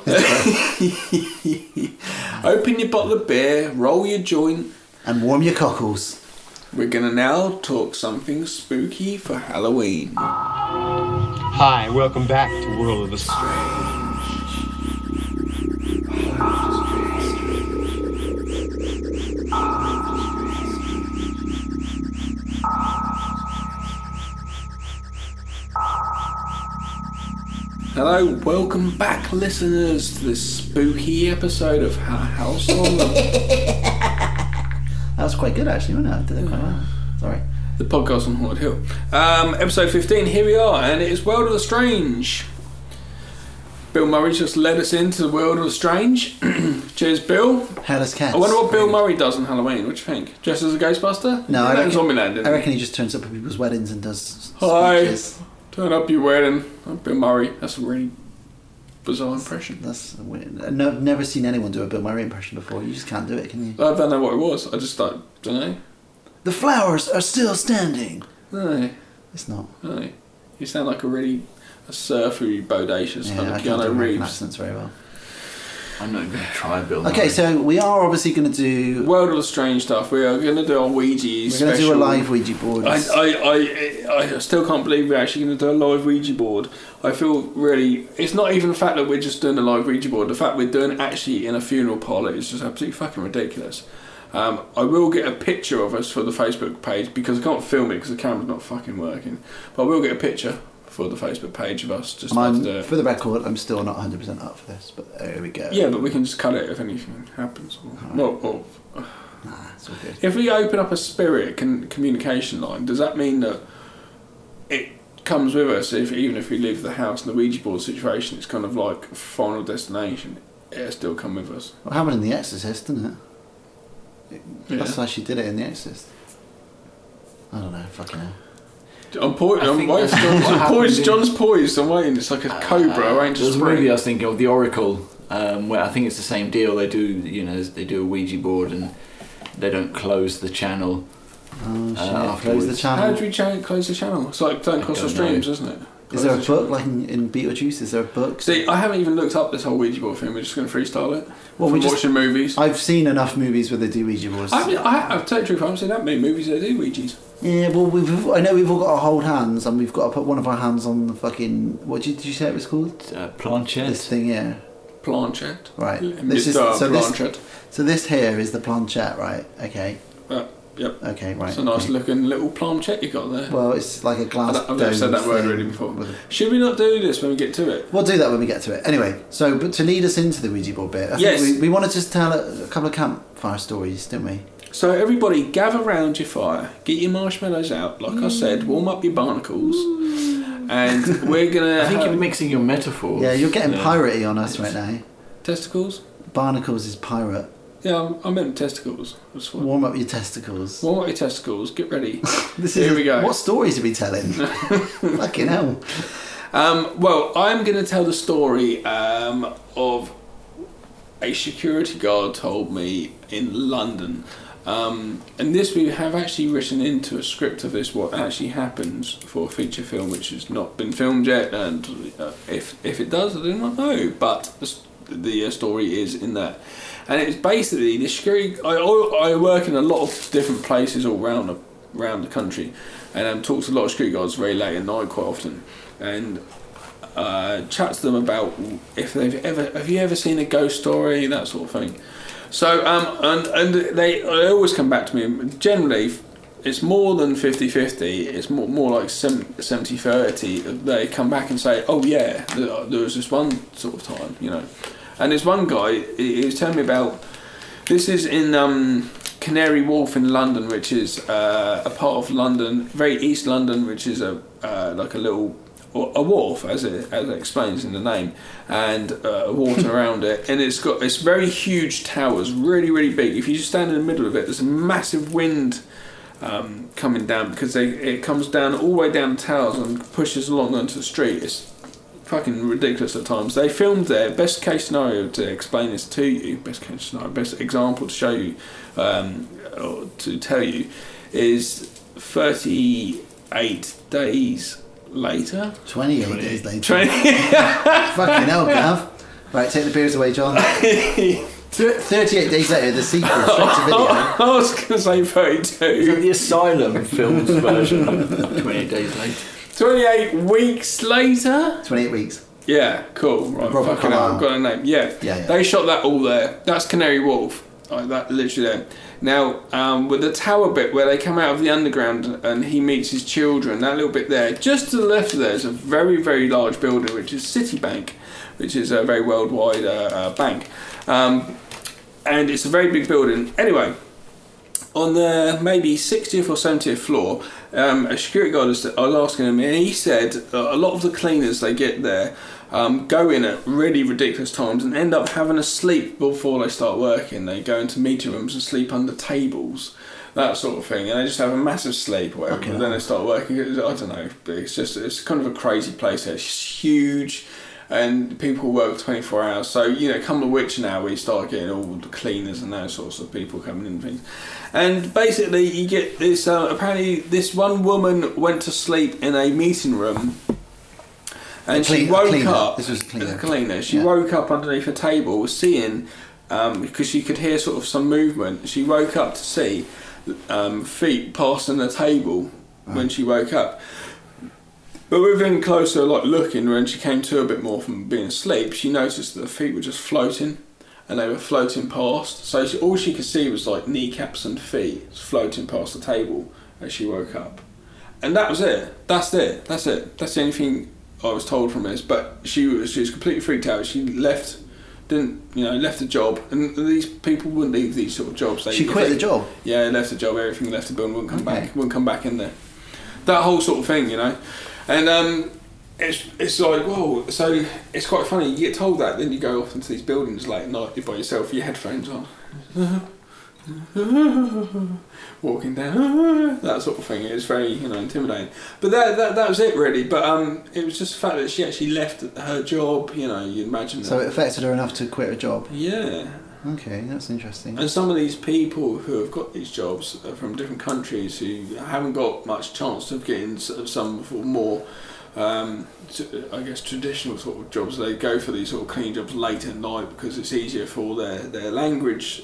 Open your bottle of beer, roll your joint. And warm your cockles. We're going to now talk something spooky for Halloween. Hi, welcome back to World of the Strange. Hello, welcome back, listeners, to this spooky episode of House on the... That was quite good, actually, wasn't it? I did it quite well. Sorry. The podcast on Haunted Hill. Episode 15, here we are, and it is World of the Strange. Bill Murray just led us into the World of the Strange. Cheers, Bill. Hellas Cats. I wonder what Bill Murray does on Halloween. What do you think? Dressed as a Ghostbuster? No, I reckon he just turns up at people's weddings and does Hi, speeches. turn up your wedding. I'm Bill Murray. That's a really bizarre impression. That's weird. No, I've never seen anyone do a Bill Murray impression before. You just can't do it, can you? I don't know what it was. I just don't know. The flowers are still standing. No. It's not. No. You sound like a surfery, bodacious kind Yeah, of I can't do Keanu American Reeves. accents very well. I'm not going to try Bill Okay, Murray. so we are obviously going to do... World of the Strange stuff. We are going to do our Ouija We're special. going to do a live Ouija board. I still can't believe we're actually going to do a live Ouija board. I feel really... It's not even the fact that we're just doing a live Ouija board. The fact we're doing it actually in a funeral parlour is just absolutely fucking ridiculous. I will get a picture of us for the Facebook page because I can't film it because the camera's not fucking working. But I will get a picture for the Facebook page of us just to do it. For the record, I'm still not 100% up for this, but there we go. Yeah, but we can just cut it if anything happens. Nah, it's all good. If we open up a spirit communication line, does that mean that it comes with us even if we leave the house in the Ouija board situation? It's kind of like final destination. It'll still come with us. What happened in The Exorcist, didn't it? Yeah. That's how she did it in The Exorcist. I don't know, fucking hell. I'm poised. John's poised. I'm waiting. It's like a cobra. I ain't There's just a movie I was thinking of, The Oracle, where I think it's the same deal. They do, they do a Ouija board and they don't close the channel. Oh shit! Afterwards. Close the channel. How do we close the channel? It's like Don't Cross the Streams, isn't it? Is there a book like in Beetlejuice? Is there a book? See, I haven't even looked up this whole Ouija board thing. We're just going to freestyle it. Well, From watching movies. I've seen enough movies where they do Ouija boards. I've tell you the truth, I haven't seen that many movies that do Ouijas. Yeah, well, I know we've all got to hold hands, and we've got to put one of our hands on the fucking. What did you say it was called? Planchette. This thing, yeah. Planchette. Right. Mr. Planchette. So this here is the planchette, right? Okay. Yep. Okay, right. It's a nice okay. looking little planchette you got there. Well, it's like a glass. I've never said that word thing really before. with- Should we not do this when we get to it? We'll do that when we get to it. Anyway, so but to lead us into the Ouija board bit, I Yes. think we wanted to just tell a couple of campfire stories, didn't we? So everybody gather round your fire, get your marshmallows out, like I said, warm up your barnacles, and we're gonna. I think you're mixing your metaphors. Yeah, you're getting piratey on us right now. Testicles? Barnacles is pirate. Yeah, I meant testicles. That's fine. Warm up your testicles. Warm up your testicles. Get ready. Here we go. What stories are we telling? Fucking hell. Well, I'm going to tell the story of a security guard told me in London. And this we have actually written into a script of this, what actually happens for a feature film which has not been filmed yet, and if it does, I do not know, but the story is in that. And it's basically the security. I work in a lot of different places all around the country, and talk to a lot of security guards very late at night quite often, and chat to them about if have you ever seen a ghost story, that sort of thing. So and they always come back to me. Generally, it's more than 50-50. It's more like 70-30. They come back and say, "Oh yeah, there was this one sort of time, you know." And there's one guy, he was telling me about, this is in Canary Wharf in London, which is a part of London, very East London, which is like a little, a wharf, as it explains in the name, and water around it. And it's very huge towers, really, really big. If you just stand in the middle of it, there's a massive wind coming down, because it comes down all the way down the towers and pushes along onto the street. It's fucking ridiculous at times. They filmed their best case scenario to explain this to you. Best case scenario, best example to show you, or to tell you, is 38 days later. 28 days later. Fucking hell, Gav. Right, take the beers away, John. 38 days later, the sequel, straight to video. I was going to say 32. Is that the Asylum films version of 28 days later? 28 weeks later? 28 weeks. Yeah, cool. Right, Robert fucking hell, Carlyle. I've got a name. Yeah. They shot that all there. That's Canary Wharf. Like that, literally there. Now, with the tower bit where they come out of the underground and he meets his children, that little bit there, just to the left of there is a very, very large building, which is Citibank, which is a very worldwide bank. And it's a very big building. Anyway, on the maybe 60th or 70th floor, a security guard I was asking him, and he said a lot of the cleaners they get there go in at really ridiculous times and end up having a sleep before they start working. They go into meeting rooms and sleep under tables, that sort of thing, and they just have a massive sleep or whatever. Okay. But then they start working. I don't know. It's kind of a crazy place. It's huge. And people work 24 hours, so come the witching hour, you start getting all the cleaners and those sorts of people coming in and things. And basically, you get this. Apparently, this one woman went to sleep in a meeting room, and she woke up. This was a cleaner. She woke up underneath a table, seeing because she could hear sort of some movement. She woke up to see feet passing the table when she woke up. But within closer looking, when she came to a bit more from being asleep, she noticed that the feet were just floating, and they were floating past. So all she could see was like kneecaps and feet floating past the table as she woke up. And that was it. That's it. That's the only thing I was told from this. But she was completely freaked out. She left the job, and these people wouldn't leave these sort of jobs. She quit the job? Yeah, left the job, everything, left the building, wouldn't come back in there. That whole sort of thing, And it's like, whoa, so it's quite funny, you get told that, then you go off into these buildings late at night, you're by yourself with your headphones on, walking down, that sort of thing. It's very, intimidating. But that was it really, but it was just the fact that she actually left her job, you'd imagine that. So it affected her enough to quit her job? Yeah. Okay, that's interesting. And some of these people who have got these jobs are from different countries who haven't got much chance of getting some more, I guess, traditional sort of jobs. They go for these sort of cleaning jobs late at night because it's easier for their language,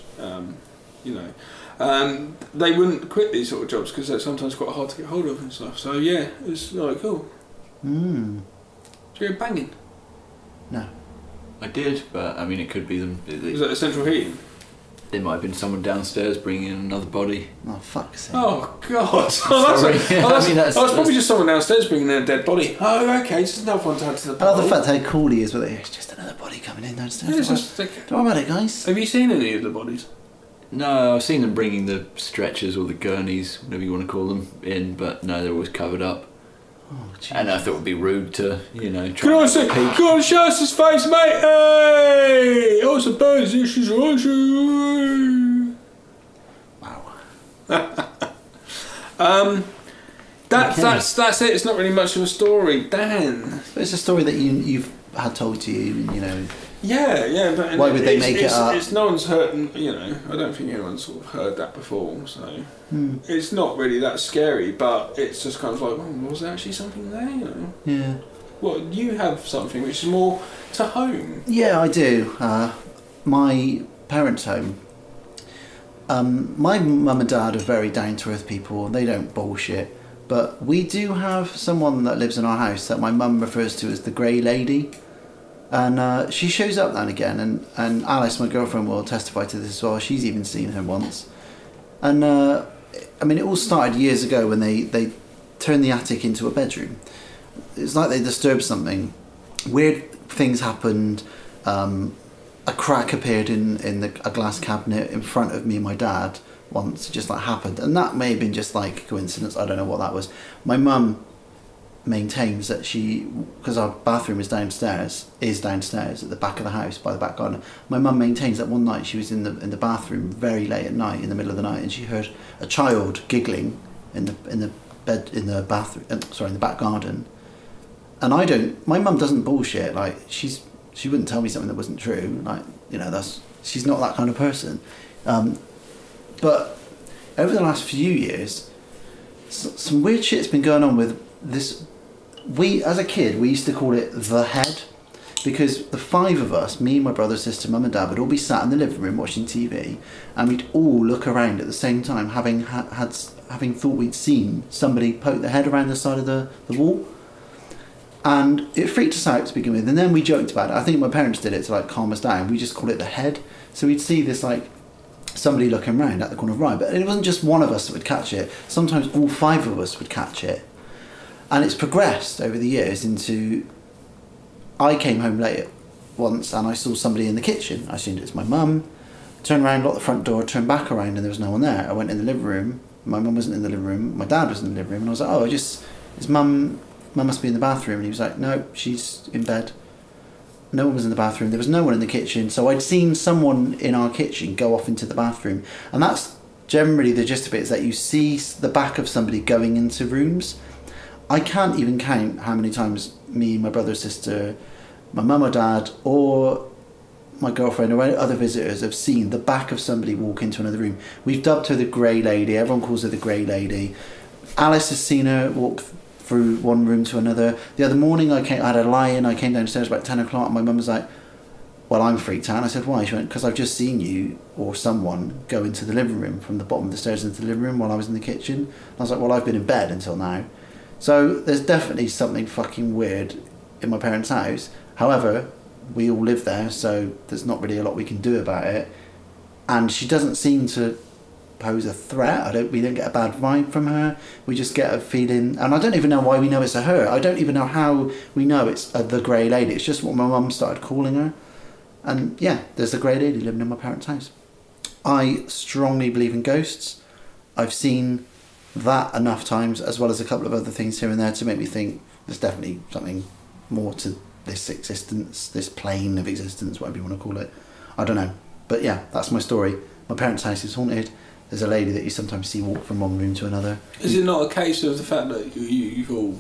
they wouldn't quit these sort of jobs because they're sometimes quite hard to get hold of and stuff. So yeah, it's like cool. Do you go banging? No. I did, but I mean, it could be them. Was that the central heating? there might have been someone downstairs bringing in another body. Oh, fuck's sake. Oh, God. Sorry. That's probably just someone downstairs bringing in a dead body. Oh, okay, just another one to add to the I love body. the fact how cool he is with it. It's just another body coming in downstairs. Yeah, it's just like- Don't worry about it, guys. Have you seen any of the bodies? No, I've seen them bringing the stretchers or the gurneys, whatever you want to call them, in, but no, they're always covered up. Oh, and I thought it would be rude to, try Can I see? Go on, show us his face, mate. Hey, I suppose this is awesome. Wow. That's it. It's not really much of a story, Dan. But it's a story that you've had told to you, Yeah, but why would they make it up? It's no one's heard. I don't think anyone's sort of heard that before, so it's not really that scary. But it's just kind of like, was there actually something there? Yeah. Well, you have something which is more to home. Yeah, I do. My parents' home. My mum and dad are very down to earth people. They don't bullshit. But we do have someone that lives in our house that my mum refers to as the Grey Lady. And she shows up now and again, and Alice, my girlfriend, will testify to this as well. She's even seen her once. And it all started years ago when they turned the attic into a bedroom. It's like they disturbed something. Weird things happened. A crack appeared in a glass cabinet in front of me and my dad once. It just happened, and that may have been just coincidence. I don't know what that was. My mum maintains that because our bathroom is downstairs at the back of the house by the back garden. My mum maintains that one night she was in the bathroom very late at night, in the middle of the night, and she heard a child giggling in the back garden. And my mum doesn't bullshit. She wouldn't tell me something that wasn't true. She's not that kind of person. But over the last few years, some weird shit's been going on with this. As a kid, we used to call it the head, because the five of us, me, my brother, sister, mum and dad, would all be sat in the living room watching TV, and we'd all look around at the same time, having thought we'd seen somebody poke their head around the side of the wall. And it freaked us out to begin with, and then we joked about it. I think my parents did it to calm us down. We just called it the head. So we'd see this somebody looking round at the corner of the eye, but it wasn't just one of us that would catch it. Sometimes all five of us would catch it. And it's progressed over the years into, I came home late once and I saw somebody in the kitchen. I assumed it was my mum. Turned around, locked the front door, turned back around, and there was no one there. I went in the living room. My mum wasn't in the living room. My dad was in the living room, and I was like, his mum must be in the bathroom. And he was like, no, she's in bed. No one was in the bathroom. There was no one in the kitchen. So I'd seen someone in our kitchen go off into the bathroom. And that's generally the gist of it, is that you see the back of somebody going into rooms. I can't even count how many times me, my brother, sister, my mum or dad, or my girlfriend or other visitors have seen the back of somebody walk into another room. We've dubbed her the Grey Lady. Everyone calls her the Grey Lady. Alice has seen her walk through one room to another. The other morning I had a lie-in. I came downstairs about 10 o'clock and my mum was like, well, I'm freaked out. And I said, why? She went, because I've just seen you or someone go into the living room from the bottom of the stairs into the living room while I was in the kitchen. And I was like, well, I've been in bed until now. So there's definitely something fucking weird in my parents' house. However, we all live there, so there's not really a lot we can do about it. And she doesn't seem to pose a threat. We don't get a bad vibe from her. We just get a feeling, and I don't even know why we know it's a her. I don't even know how we know it's the Grey Lady. It's just what my mum started calling her. And yeah, there's the Grey Lady living in my parents' house. I strongly believe in ghosts. I've seen that enough times, as well as a couple of other things here and there, to make me think there's definitely something more to this existence, this plane of existence, whatever you want to call it. I don't know. But yeah, that's my story. My parents' house is haunted. There's a lady that you sometimes see walk from one room to another. Is it not a case of the fact that you've all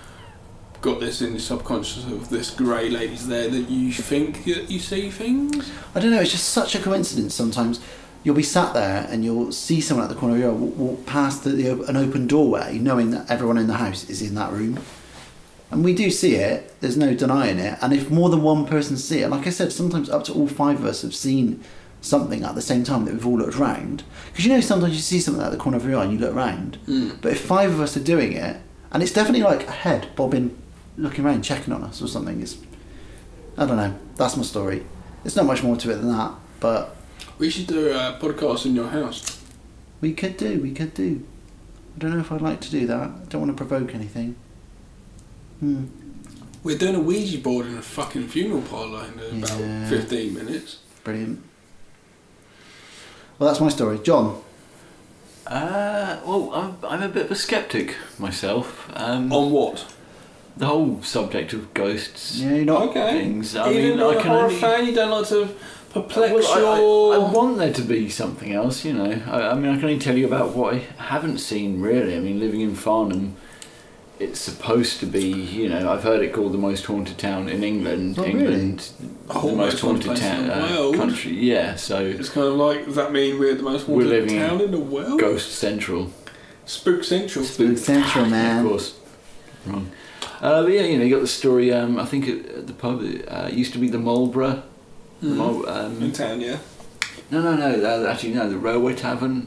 got this in your subconscious of this Grey Lady's there, that you think that you see things? I don't know, it's just such a coincidence sometimes. You'll be sat there and you'll see someone at the corner of your eye walk past an open doorway, knowing that everyone in the house is in that room. And we do see it, there's no denying it. And if more than one person see it, like I said, sometimes up to all five of us have seen something at the same time that we've all looked round. Because sometimes you see something at the corner of your eye and you look round. But if five of us are doing it, and it's definitely like a head bobbing, looking around, checking on us or something. I don't know, that's my story. There's not much more to it than that, but We should do a podcast in your house. We could do. I don't know if I'd like to do that. I don't want to provoke anything. We're doing a Ouija board in a fucking funeral parlour in about 15 minutes. Brilliant. Well, that's my story. John? Well, I'm a bit of a sceptic myself. On what? The whole subject of ghosts. Yeah, you're not... Things. I Even mean, I a can horror only... fan, you don't like to perplex I want there to be something else, you know. I mean, I can only tell you about what I haven't seen, really. I mean, living in Farnham, it's supposed to be, you know, I've heard it called the most haunted town in England. Oh, England, really? the most haunted town, country. Yeah, so it's kind of like, does that mean we're the most haunted town in the world? Ghost Central. Spook Central. Spook Central, man. Of course. Wrong. But yeah, you know, you got the story, I think at the pub, it used to be the Marlborough. In town, yeah. No. Actually, no. The Railway Tavern.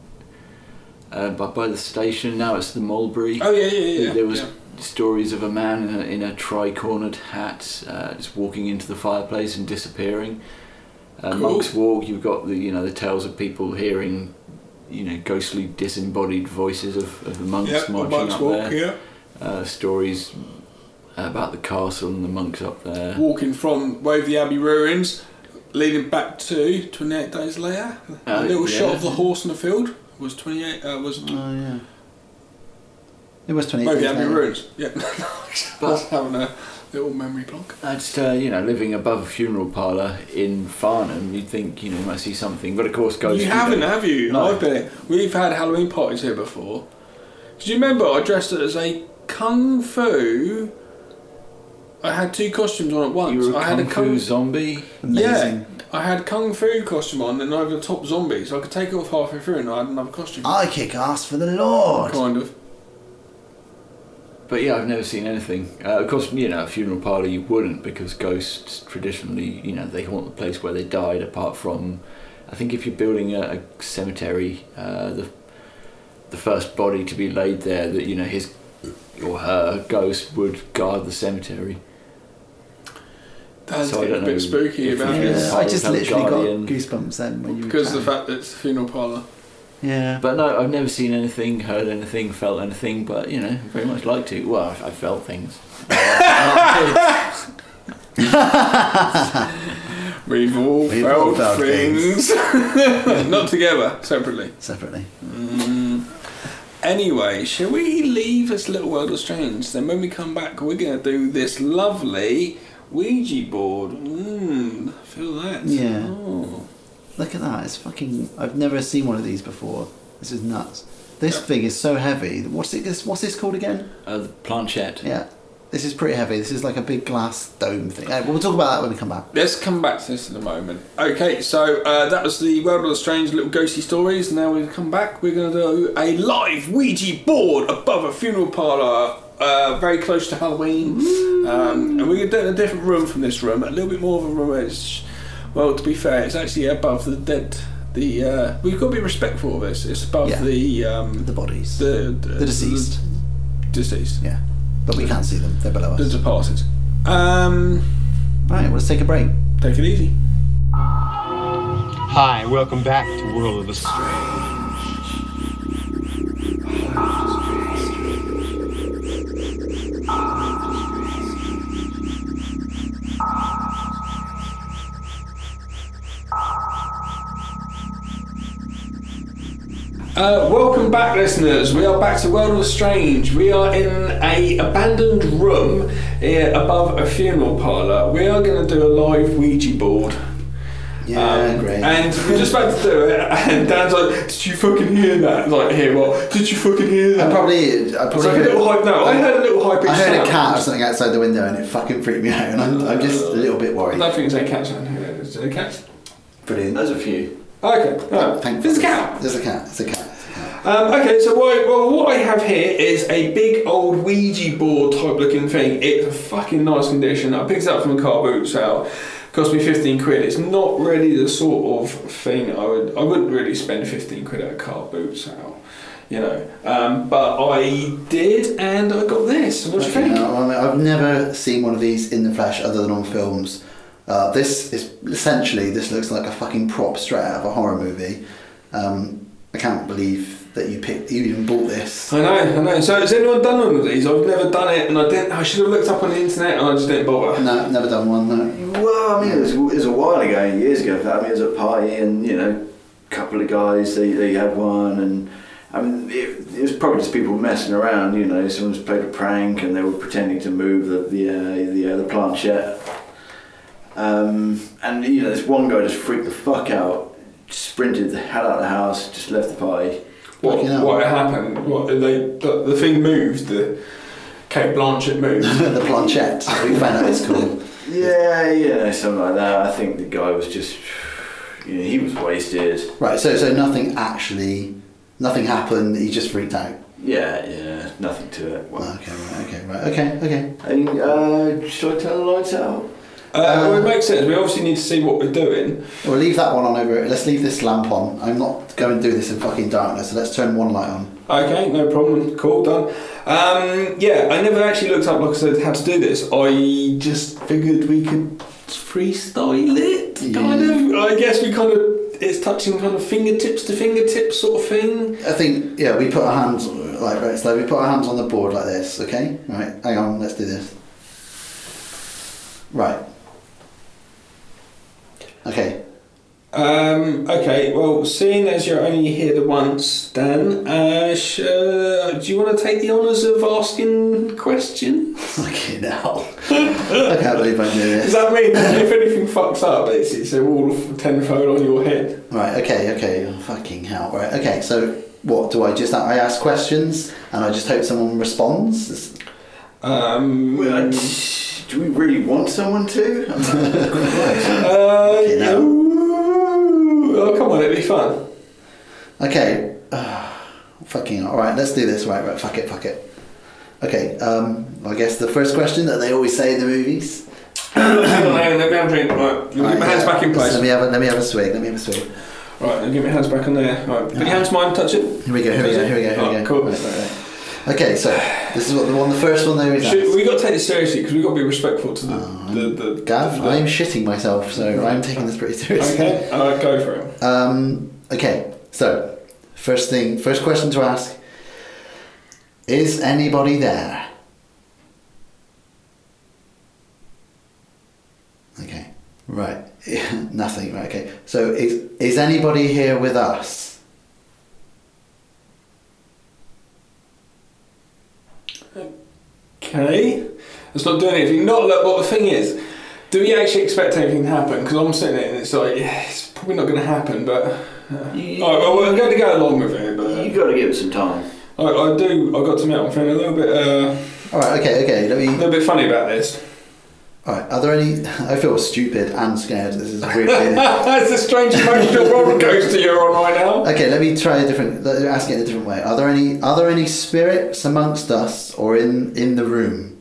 By the station. Now it's the Mulberry. Oh yeah. There was stories of a man in a tri-cornered hat, just walking into the fireplace and disappearing. Cool. Monk's Walk. You've got the tales of people hearing, ghostly disembodied voices of the monks marching up Walk, there. Stories about the castle and the monks up there. Walking from Waverley Abbey ruins, leading back to 28 Days Later. A little shot of the horse in the field was 28. Oh yeah. It was 28. Waverley Abbey ruins. Yeah. But having a little memory block. Just living above a funeral parlour in Farnham, you'd think you might see something, but of course ghosts. You haven't, have you? No. I've been. We've had Halloween parties here before. Do you remember I dressed as a kung fu? I had two costumes on at once. You were I had a kung fu zombie? Amazing. Yeah, I had kung fu costume on and over the top zombie, so I could take it off halfway through and I had another costume. I kick ass for the Lord. Kind of. But yeah, I've never seen anything. Of course, a funeral parlour you wouldn't, because ghosts traditionally, they haunt the place where they died. Apart from, I think if you're building a cemetery, the first body to be laid there, that his or her ghost would guard the cemetery. That's a bit spooky about it. I just literally got goosebumps then when you because of the fact that it's a funeral parlour. Yeah. But no, I've never seen anything, heard anything, felt anything, but very much like to. Well, I felt things. We've all felt things. Not together, separately. Separately. Anyway, shall we leave this little world of strange? Then when we come back, we're going to do this lovely Ouija board. Feel that? Yeah. Oh. Look at that. It's fucking... I've never seen one of these before. This is nuts. This thing is so heavy. What's this called again? The planchette. Yeah. This is pretty heavy. This is like a big glass dome thing. We'll talk about that when we come back. Let's come back to this in a moment. Okay, so that was the World of the Strange little ghosty stories. Now we've come back. We're going to do a live Ouija board above a funeral parlour, very close to Halloween. And we're going to do it in a different room from this room. A little bit more of a room. Well, to be fair, it's actually above the dead. We've got to be respectful of this. It's above the bodies. The deceased. Deceased. Yeah. But we can't see them. They're below us. The departed. Right, well, let's take a break. Take it easy. Hi, welcome back to World of the Strange. Welcome back, listeners. We are back to World of the Strange. We are in a abandoned room above a funeral parlour. We are going to do a live Ouija board. Yeah, great. And we're just about to do it, and Dan's like, "Did you fucking hear that?" Like, hear what? Did you fucking hear that? I probably like a little hype. No, I heard a little hype. I heard a cat or something outside the window, and it fucking freaked me out. And I'm just a little bit worried. I don't think there's any cats around here. Is there cats? Brilliant. There's a few. Okay. Right. There's a cat. There's a cat. It's a cat. Okay, so what I have here is a big old Ouija board type looking thing. It's a fucking nice condition. I picked it up from a car boot sale. Cost me 15 quid. It's not really the sort of thing I wouldn't really spend 15 quid at a car boot sale, but I did, and I got this. What do you think? I've never seen one of these in the flesh other than on films. This looks like a fucking prop straight out of a horror movie. I can't believe that you even bought this. I know. So has anyone done one of these? I've never done it, and I should have looked up on the internet, and I just didn't bother. No, never done one. No. Well, I mean, it was a while ago, years ago. I mean, it was at a party, and a couple of guys they had one, and I mean, it was probably just people messing around. Someone's played a prank, and they were pretending to move the planchette. And this one guy just freaked the fuck out, sprinted the hell out of the house, just left the party. What happened? The thing moved. The Kate Blanchett moved. The planchette. We found out it's called. Yeah, something like that. I think the guy was just, he was wasted. Right. So nothing happened. He just freaked out. Yeah, nothing to it. Well, Okay. Shall I turn the lights out? It makes sense. We obviously need to see what we're doing. We'll leave that one on over. Let's leave this lamp on. I'm not going to do this in fucking darkness, so let's turn one light on. Okay, no problem. Cool, done. I never actually looked up, like I said, how to do this. I just figured we could freestyle it, kind of. I guess it's touching kind of fingertips to fingertips sort of thing. I think, we put our hands, we put our hands on the board like this, okay? Right, hang on, let's do this. Right. Okay. Well, seeing as you're only here the once, Dan, do you want to take the honours of asking questions? Fucking hell. I can't believe I knew this. Does that mean if anything fucks up, it's a wall of tenfold on your head? Right, okay. Oh, fucking hell. Right, okay, so what, I ask questions and I just hope someone responds? Do we really want someone to? Oh, come on, it'd be fun. Okay. Fucking hell. Alright, let's do this. Right, fuck it. Okay, I guess the first question that they always say in the movies. Hang on, let me have a drink. Right, get my hands back in place. Let me have a swig. Right, then get my hands back on there. Right, put your hands to mine, touch it. Here we go. Cool. Right. Okay, so this is the first one there is. We got to take this seriously because we've got to be respectful to the Gav, I'm shitting myself, so I'm taking this pretty seriously. Okay, alright, go for it. Okay, so first question to ask: is anybody there? Okay, right, nothing. Right, okay. So is anybody here with us? Okay, it's not doing anything. What the thing is, do we actually expect anything to happen? Because I'm sitting there and it's like, it's probably not going to happen, but we're going to go along with it. But you've got to give it some time. I got to admit, I'm feeling a little bit. All right, okay. A little bit funny about this. All right, are there any? I feel stupid and scared. This is a weird feeling. That's a strange emotional roller coaster you're on right now. Okay, let me try ask it in a different way. Are there any spirits amongst us or in the room?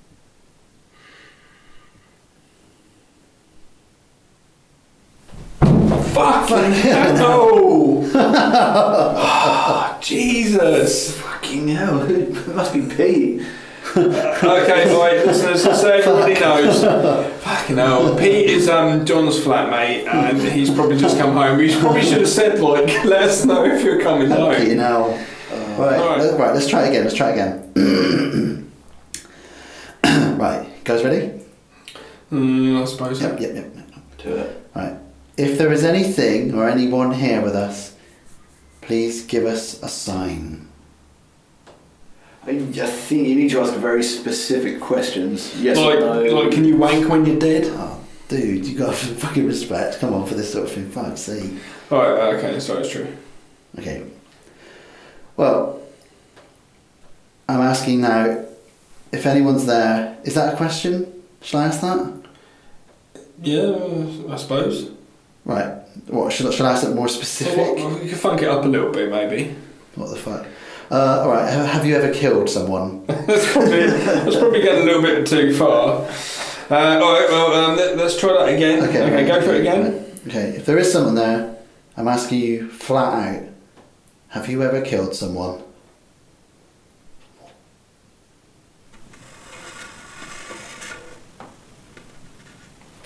Fucking hell! Oh, Jesus! Fucking hell! It must be Pete. Okay, right, listeners, so everybody knows. Fucking hell. Pete is John's flatmate and he's probably just come home. We probably should have said, let us know if you're coming home. Fucking hell. Right, let's try it again. Right, guys ready? I suppose so. Yep. Do it. Right. If there is anything or anyone here with us, please give us a sign. I think you need to ask very specific questions. Yes or no. Like, can you wank when you're dead? Oh, dude, you got some fucking respect. Come on for this sort of thing. Fuck's sake. Alright, okay, so it's true. Okay. Well, I'm asking now, if anyone's there, is that a question? Shall I ask that? Yeah, I suppose. Right. What, shall I ask it more specific? Well, you can funk it up a little bit, maybe. What the fuck? Alright, have you ever killed someone? That's probably getting a little bit too far. Alright, well, let's try that again. Okay, go for it again. Okay, if there is someone there, I'm asking you flat out, have you ever killed someone?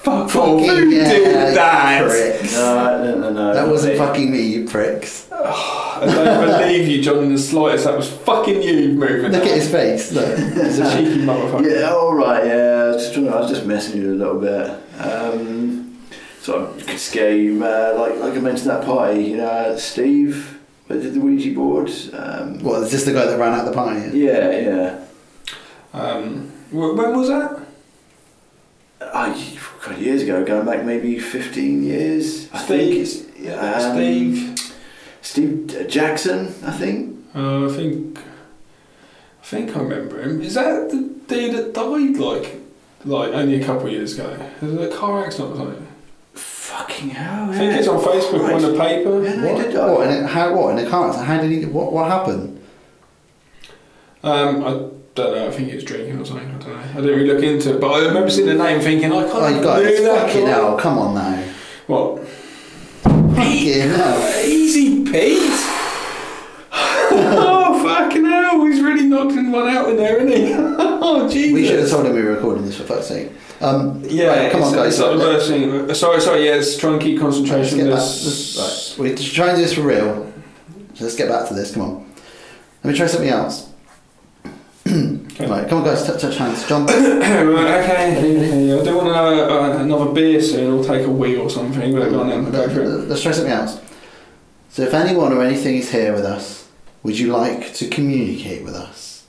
Fuck off. Who did that? Pricks. No. That wasn't fucking me, you pricks. I don't believe you, John, in the slightest. That was fucking you moving. Look at his face. Look. He's a cheeky motherfucker. Yeah, alright, yeah. I was just messing you a little bit. Sort of scare you, like I mentioned that party, Steve, that did the Ouija board. What, is this the guy that ran out the party? Yeah. When was that? Years ago, going back maybe 15 years. Steve Jackson, I think. I think I remember him. Is that the dude that died like only a couple of years ago? Was it a car accident or something? Fucking hell! I think it's on Facebook on the paper. Yeah, What in a car accident? How did he? What happened? I don't know. I think he was drinking or something. I don't know. I didn't really look into it, but I remember seeing the name, thinking, I can't do that. Fucking hell! Come on now. What? Fucking hell! Easy, Pete. Oh fucking hell! He's really knocked one out in there, isn't he? Oh Jesus! We should have told him we were recording this, for fuck's sake. Right, come on, guys. It's like the worst thing. Sorry. Yeah, let's try and keep concentration. Right, we're trying to do this for real. So let's get back to this. Come on. Let me try something else. Okay. Right, come on, guys. Touch hands, John. Okay. I do want another beer soon, or take a wee or something. But go on then. Go for it. Let's try something else. So, if anyone or anything is here with us, would you like to communicate with us?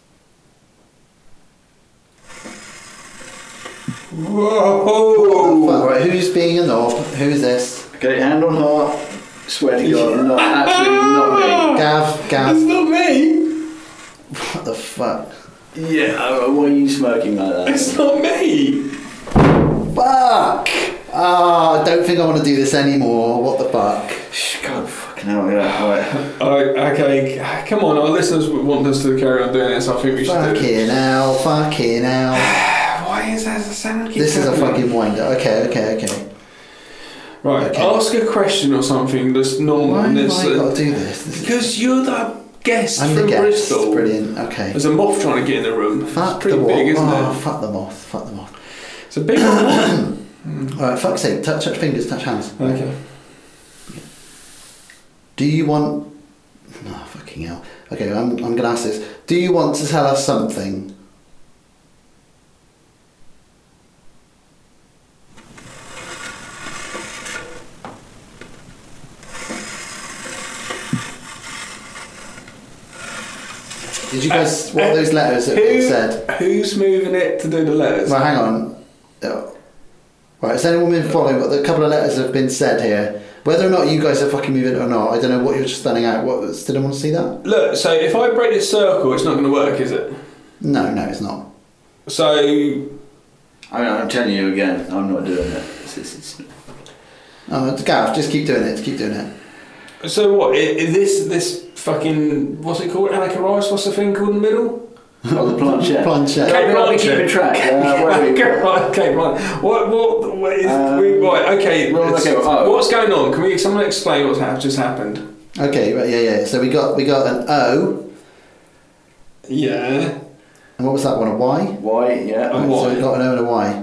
Whoa! Right, who's being a knob? Who's this? Okay, hand on heart. Swear to God, absolutely not me. Gav. It's not me. What the fuck? Yeah, why are you smirking like that? It's not me. Fuck! I don't think I want to do this anymore. What the fuck? God fucking hell, yeah. Alright. Okay, come on, our listeners want us to carry on doing this. I think we should do it. Fucking hell. Why is that a sound? This is a fucking winder. Okay. Right, ask a question or something that's normal. Why have I got to do this? Because you're the guest I'm from the guest. Bristol. Brilliant, okay. There's a moth trying to get in the room. Fuck pretty the big, isn't it? it? Fuck the moth. It's a big one. Alright, fuck's sake. Touch fingers, touch hands. Okay. Do you want... Oh, fucking hell. Okay, I'm going to ask this. Do you want to tell us something? Did you guys... What are those letters that it said? Who's moving it to do the letters? Well, hang on. Right, has anyone been following what a couple of letters have been said here? Whether or not you guys are fucking moving it or not, I don't know what you're just standing out. What, did anyone see that? Look, so if I break this circle, it's not going to work, is it? No, it's not. So... I'm telling you again, I'm not doing it. Gav, just keep doing it. So what, is this fucking... What's it called? Annika Rice? What's the thing called in the middle? Oh, the planchette. Planchette. We keeping track. Okay, right. What is... right, okay. What's going on? Can someone explain what's just happened? Okay, right, yeah. So we got an O. Yeah. And what was that one? A Y? Y, yeah. Right, so we got an O and a Y.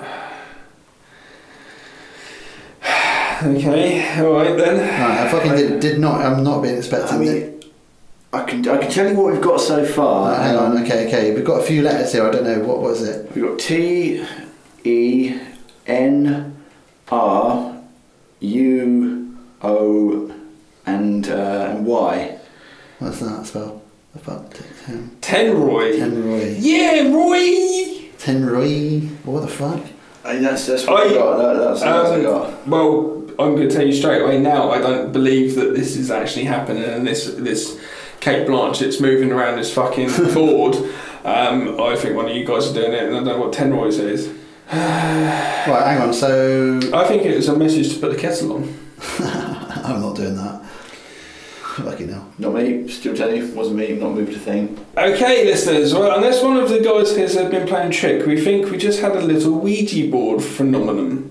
Okay, alright then. Right, I fucking did not... I'm not being expecting it. I can tell you what we've got so far. Hang on, okay. We've got a few letters here. I don't know what was it. We've got T, E, N, R, U, O, and Y. What's that spell? The fuck? Tenroy. Yeah, Roy. Tenroy. What the fuck? That's what I got. That's what I got. Well, I'm going to tell you straight away now. I don't believe that this is actually happening, and this Kate Blanchett's moving around this fucking board. I think one of you guys are doing it, and I don't know what Tenroy's is. Right, hang on. So I think it was a message to put the kettle on. I'm not doing that. Fucking hell. Not me. Still telling you, wasn't me. Not moved a thing. Okay, listeners. Well, unless one of the guys here has been playing trick, we think we just had a little Ouija board phenomenon.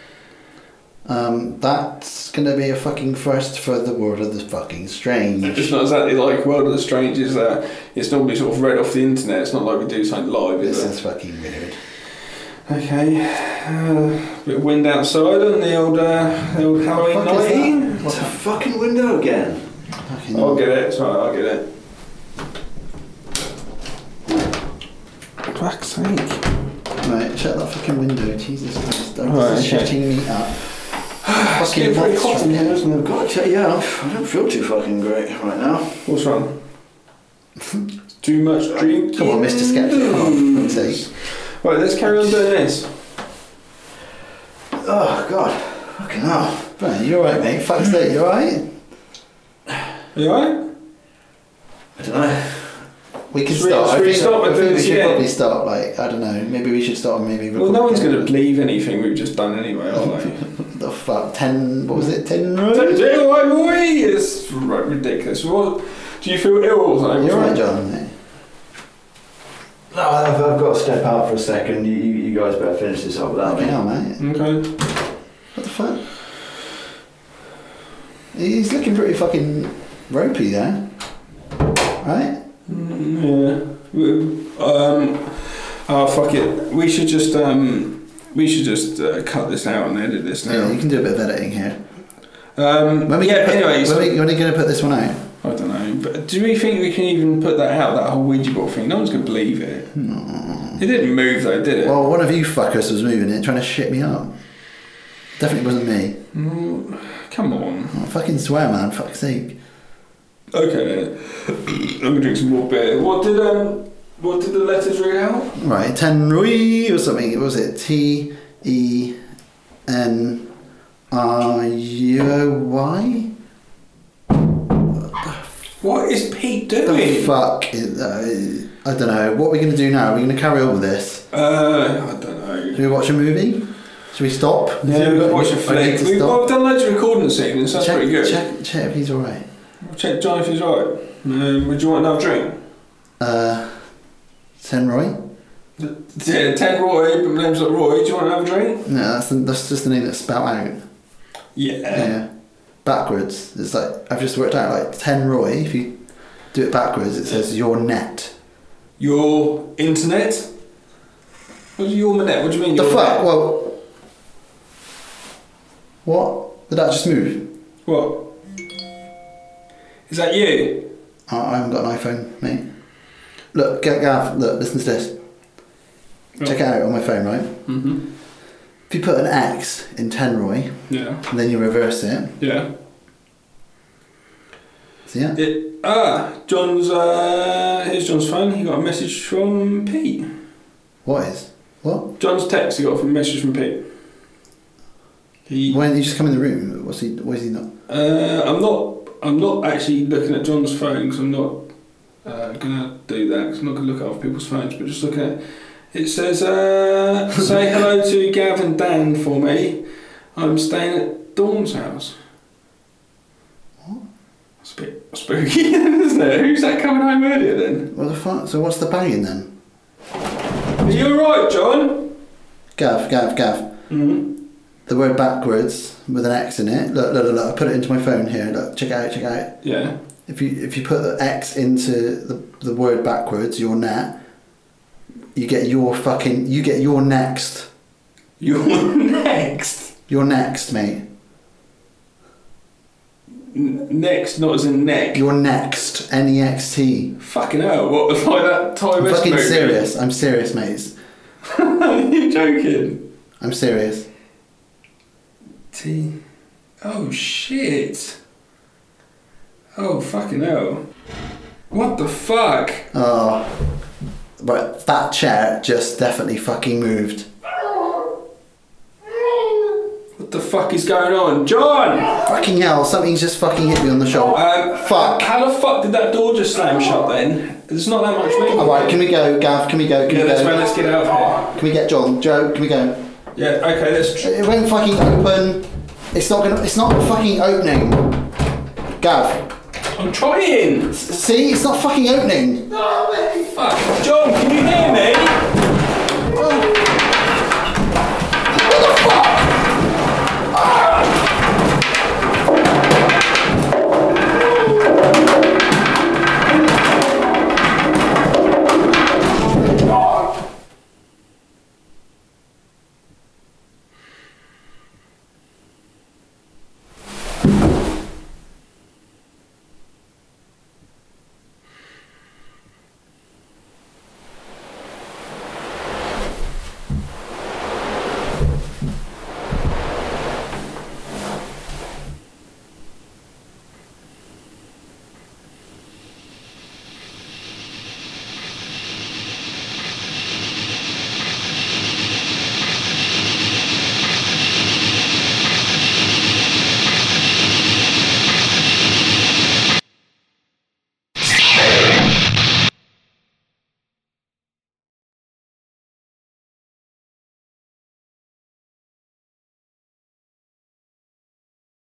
That's going to be a fucking first for the World of the fucking Strange. It's not exactly like World of the Strange is it's normally sort of read off the internet. It's not like we do something live, is it? This is fucking weird. Okay. Bit of wind outside on the old Halloween night. What's a fucking window again? I'll get it. Sorry, I'll get it. Fuck's sake. Right, shut that fucking window. Jesus Christ. Don't Right, shutting me up. It's getting pretty hot in here, isn't it? God, yeah, I don't feel too fucking great right now. What's wrong? Too much drinking? Come on, Mr. Skeptic. Come on, sake. Right, let's carry on doing this. Oh, God. Fucking hell. Right, you alright, mate? Fuck's sake, you alright? You alright? I don't know. We can Should we- start. should we I think start with we this should again? probably start, like, I don't know, maybe we should start maybe Well, no one's going to believe anything we've just done anyway, are they? The fuck? 10, what was it? 10 rows? It's right, ridiculous. What, do you feel ill or something? You're right, John, mate. No, I've got to step out for a second. You guys better finish this up without me. Yeah, mate. Okay. What the fuck? He's looking pretty fucking ropey there. Right? Yeah. Oh, fuck it. We should just cut this out and edit this now. Yeah, you can do a bit of editing here. Anyways. When are you going to put this one out? I don't know, but do we think we can even put that out, that whole Ouija board thing? No one's going to believe it. No. It didn't move though, did it? Well, one of you fuckers was moving it, trying to shit me up. Definitely wasn't me. Come on. Oh, fucking swear, man. Fuck's sake. Okay then. I'm going to drink some more beer. What did the letters read out? Right, Tenrui or something. What was it? Tenrui? What is Pete doing? The fuck? I don't know. What are we going to do now? Are we going to carry on with this? I don't know. Should we watch a movie? Should we stop? Yeah, we'll watch a flick. We've done loads of recording segments, that's pretty good. Check if he's alright. Check John if he's alright. Would you want another drink? Tenroy? Yeah, Tenroy, but my name's not Roy. Do you want another drink? No, that's just the name that's spelled out. Yeah. Backwards. It's like, I've just worked out, like, Tenroy, if you do it backwards, it says your net. Your internet? What's your net? What do you mean? The your fuck? net? Well, what? Did that just move? What? Is that you? I haven't got an iPhone, mate. Look, Gav, look, listen to this. Oh. Check it out on my phone, right? Mm-hmm. If you put an X in Tenroy, Yeah. and then you reverse it. Yeah. See ya? John's, here's John's phone. He got a message from Pete. What is? What? John's text, he got a message from Pete. Why didn't you just come in the room? What is he not? I'm not actually looking at John's phone because I'm not gonna do that. Cause I'm not gonna look at other people's phones, but just look at it. It says, say hello to Gav and Dan for me. I'm staying at Dawn's house. What? That's a bit spooky, isn't it? Who's that coming home earlier then? What the fuck? So what's the banging then? Are you alright, John? Gav. Mm-hmm. The word backwards with an X in it. Look. I put it into my phone here. Look, check it out. Yeah. If you put the X into the word backwards, your net, you get your next. Your next? You're next, mate. Next, not as in neck. You're next. N-E-X-T. Fucking hell, what was like that Ty I'm West fucking movie? serious. I'm serious, mate. You're joking. I'm serious. T. Oh shit. Oh fucking hell. What the fuck? Oh. But that chair just definitely fucking moved. What the fuck is going on? John! Fucking hell, something's just fucking hit me on the shoulder. Fuck. How the fuck did that door just slam shut then? There's not that much movement. Alright, can we go, Gav? Can we go? Let's get out of here. Can we get John? Joe, can we go? Yeah, okay, let's... It won't fucking open. It's not fucking opening. Gav. I'm trying! See? It's not fucking opening. Oh, fuck. John, can you hear me?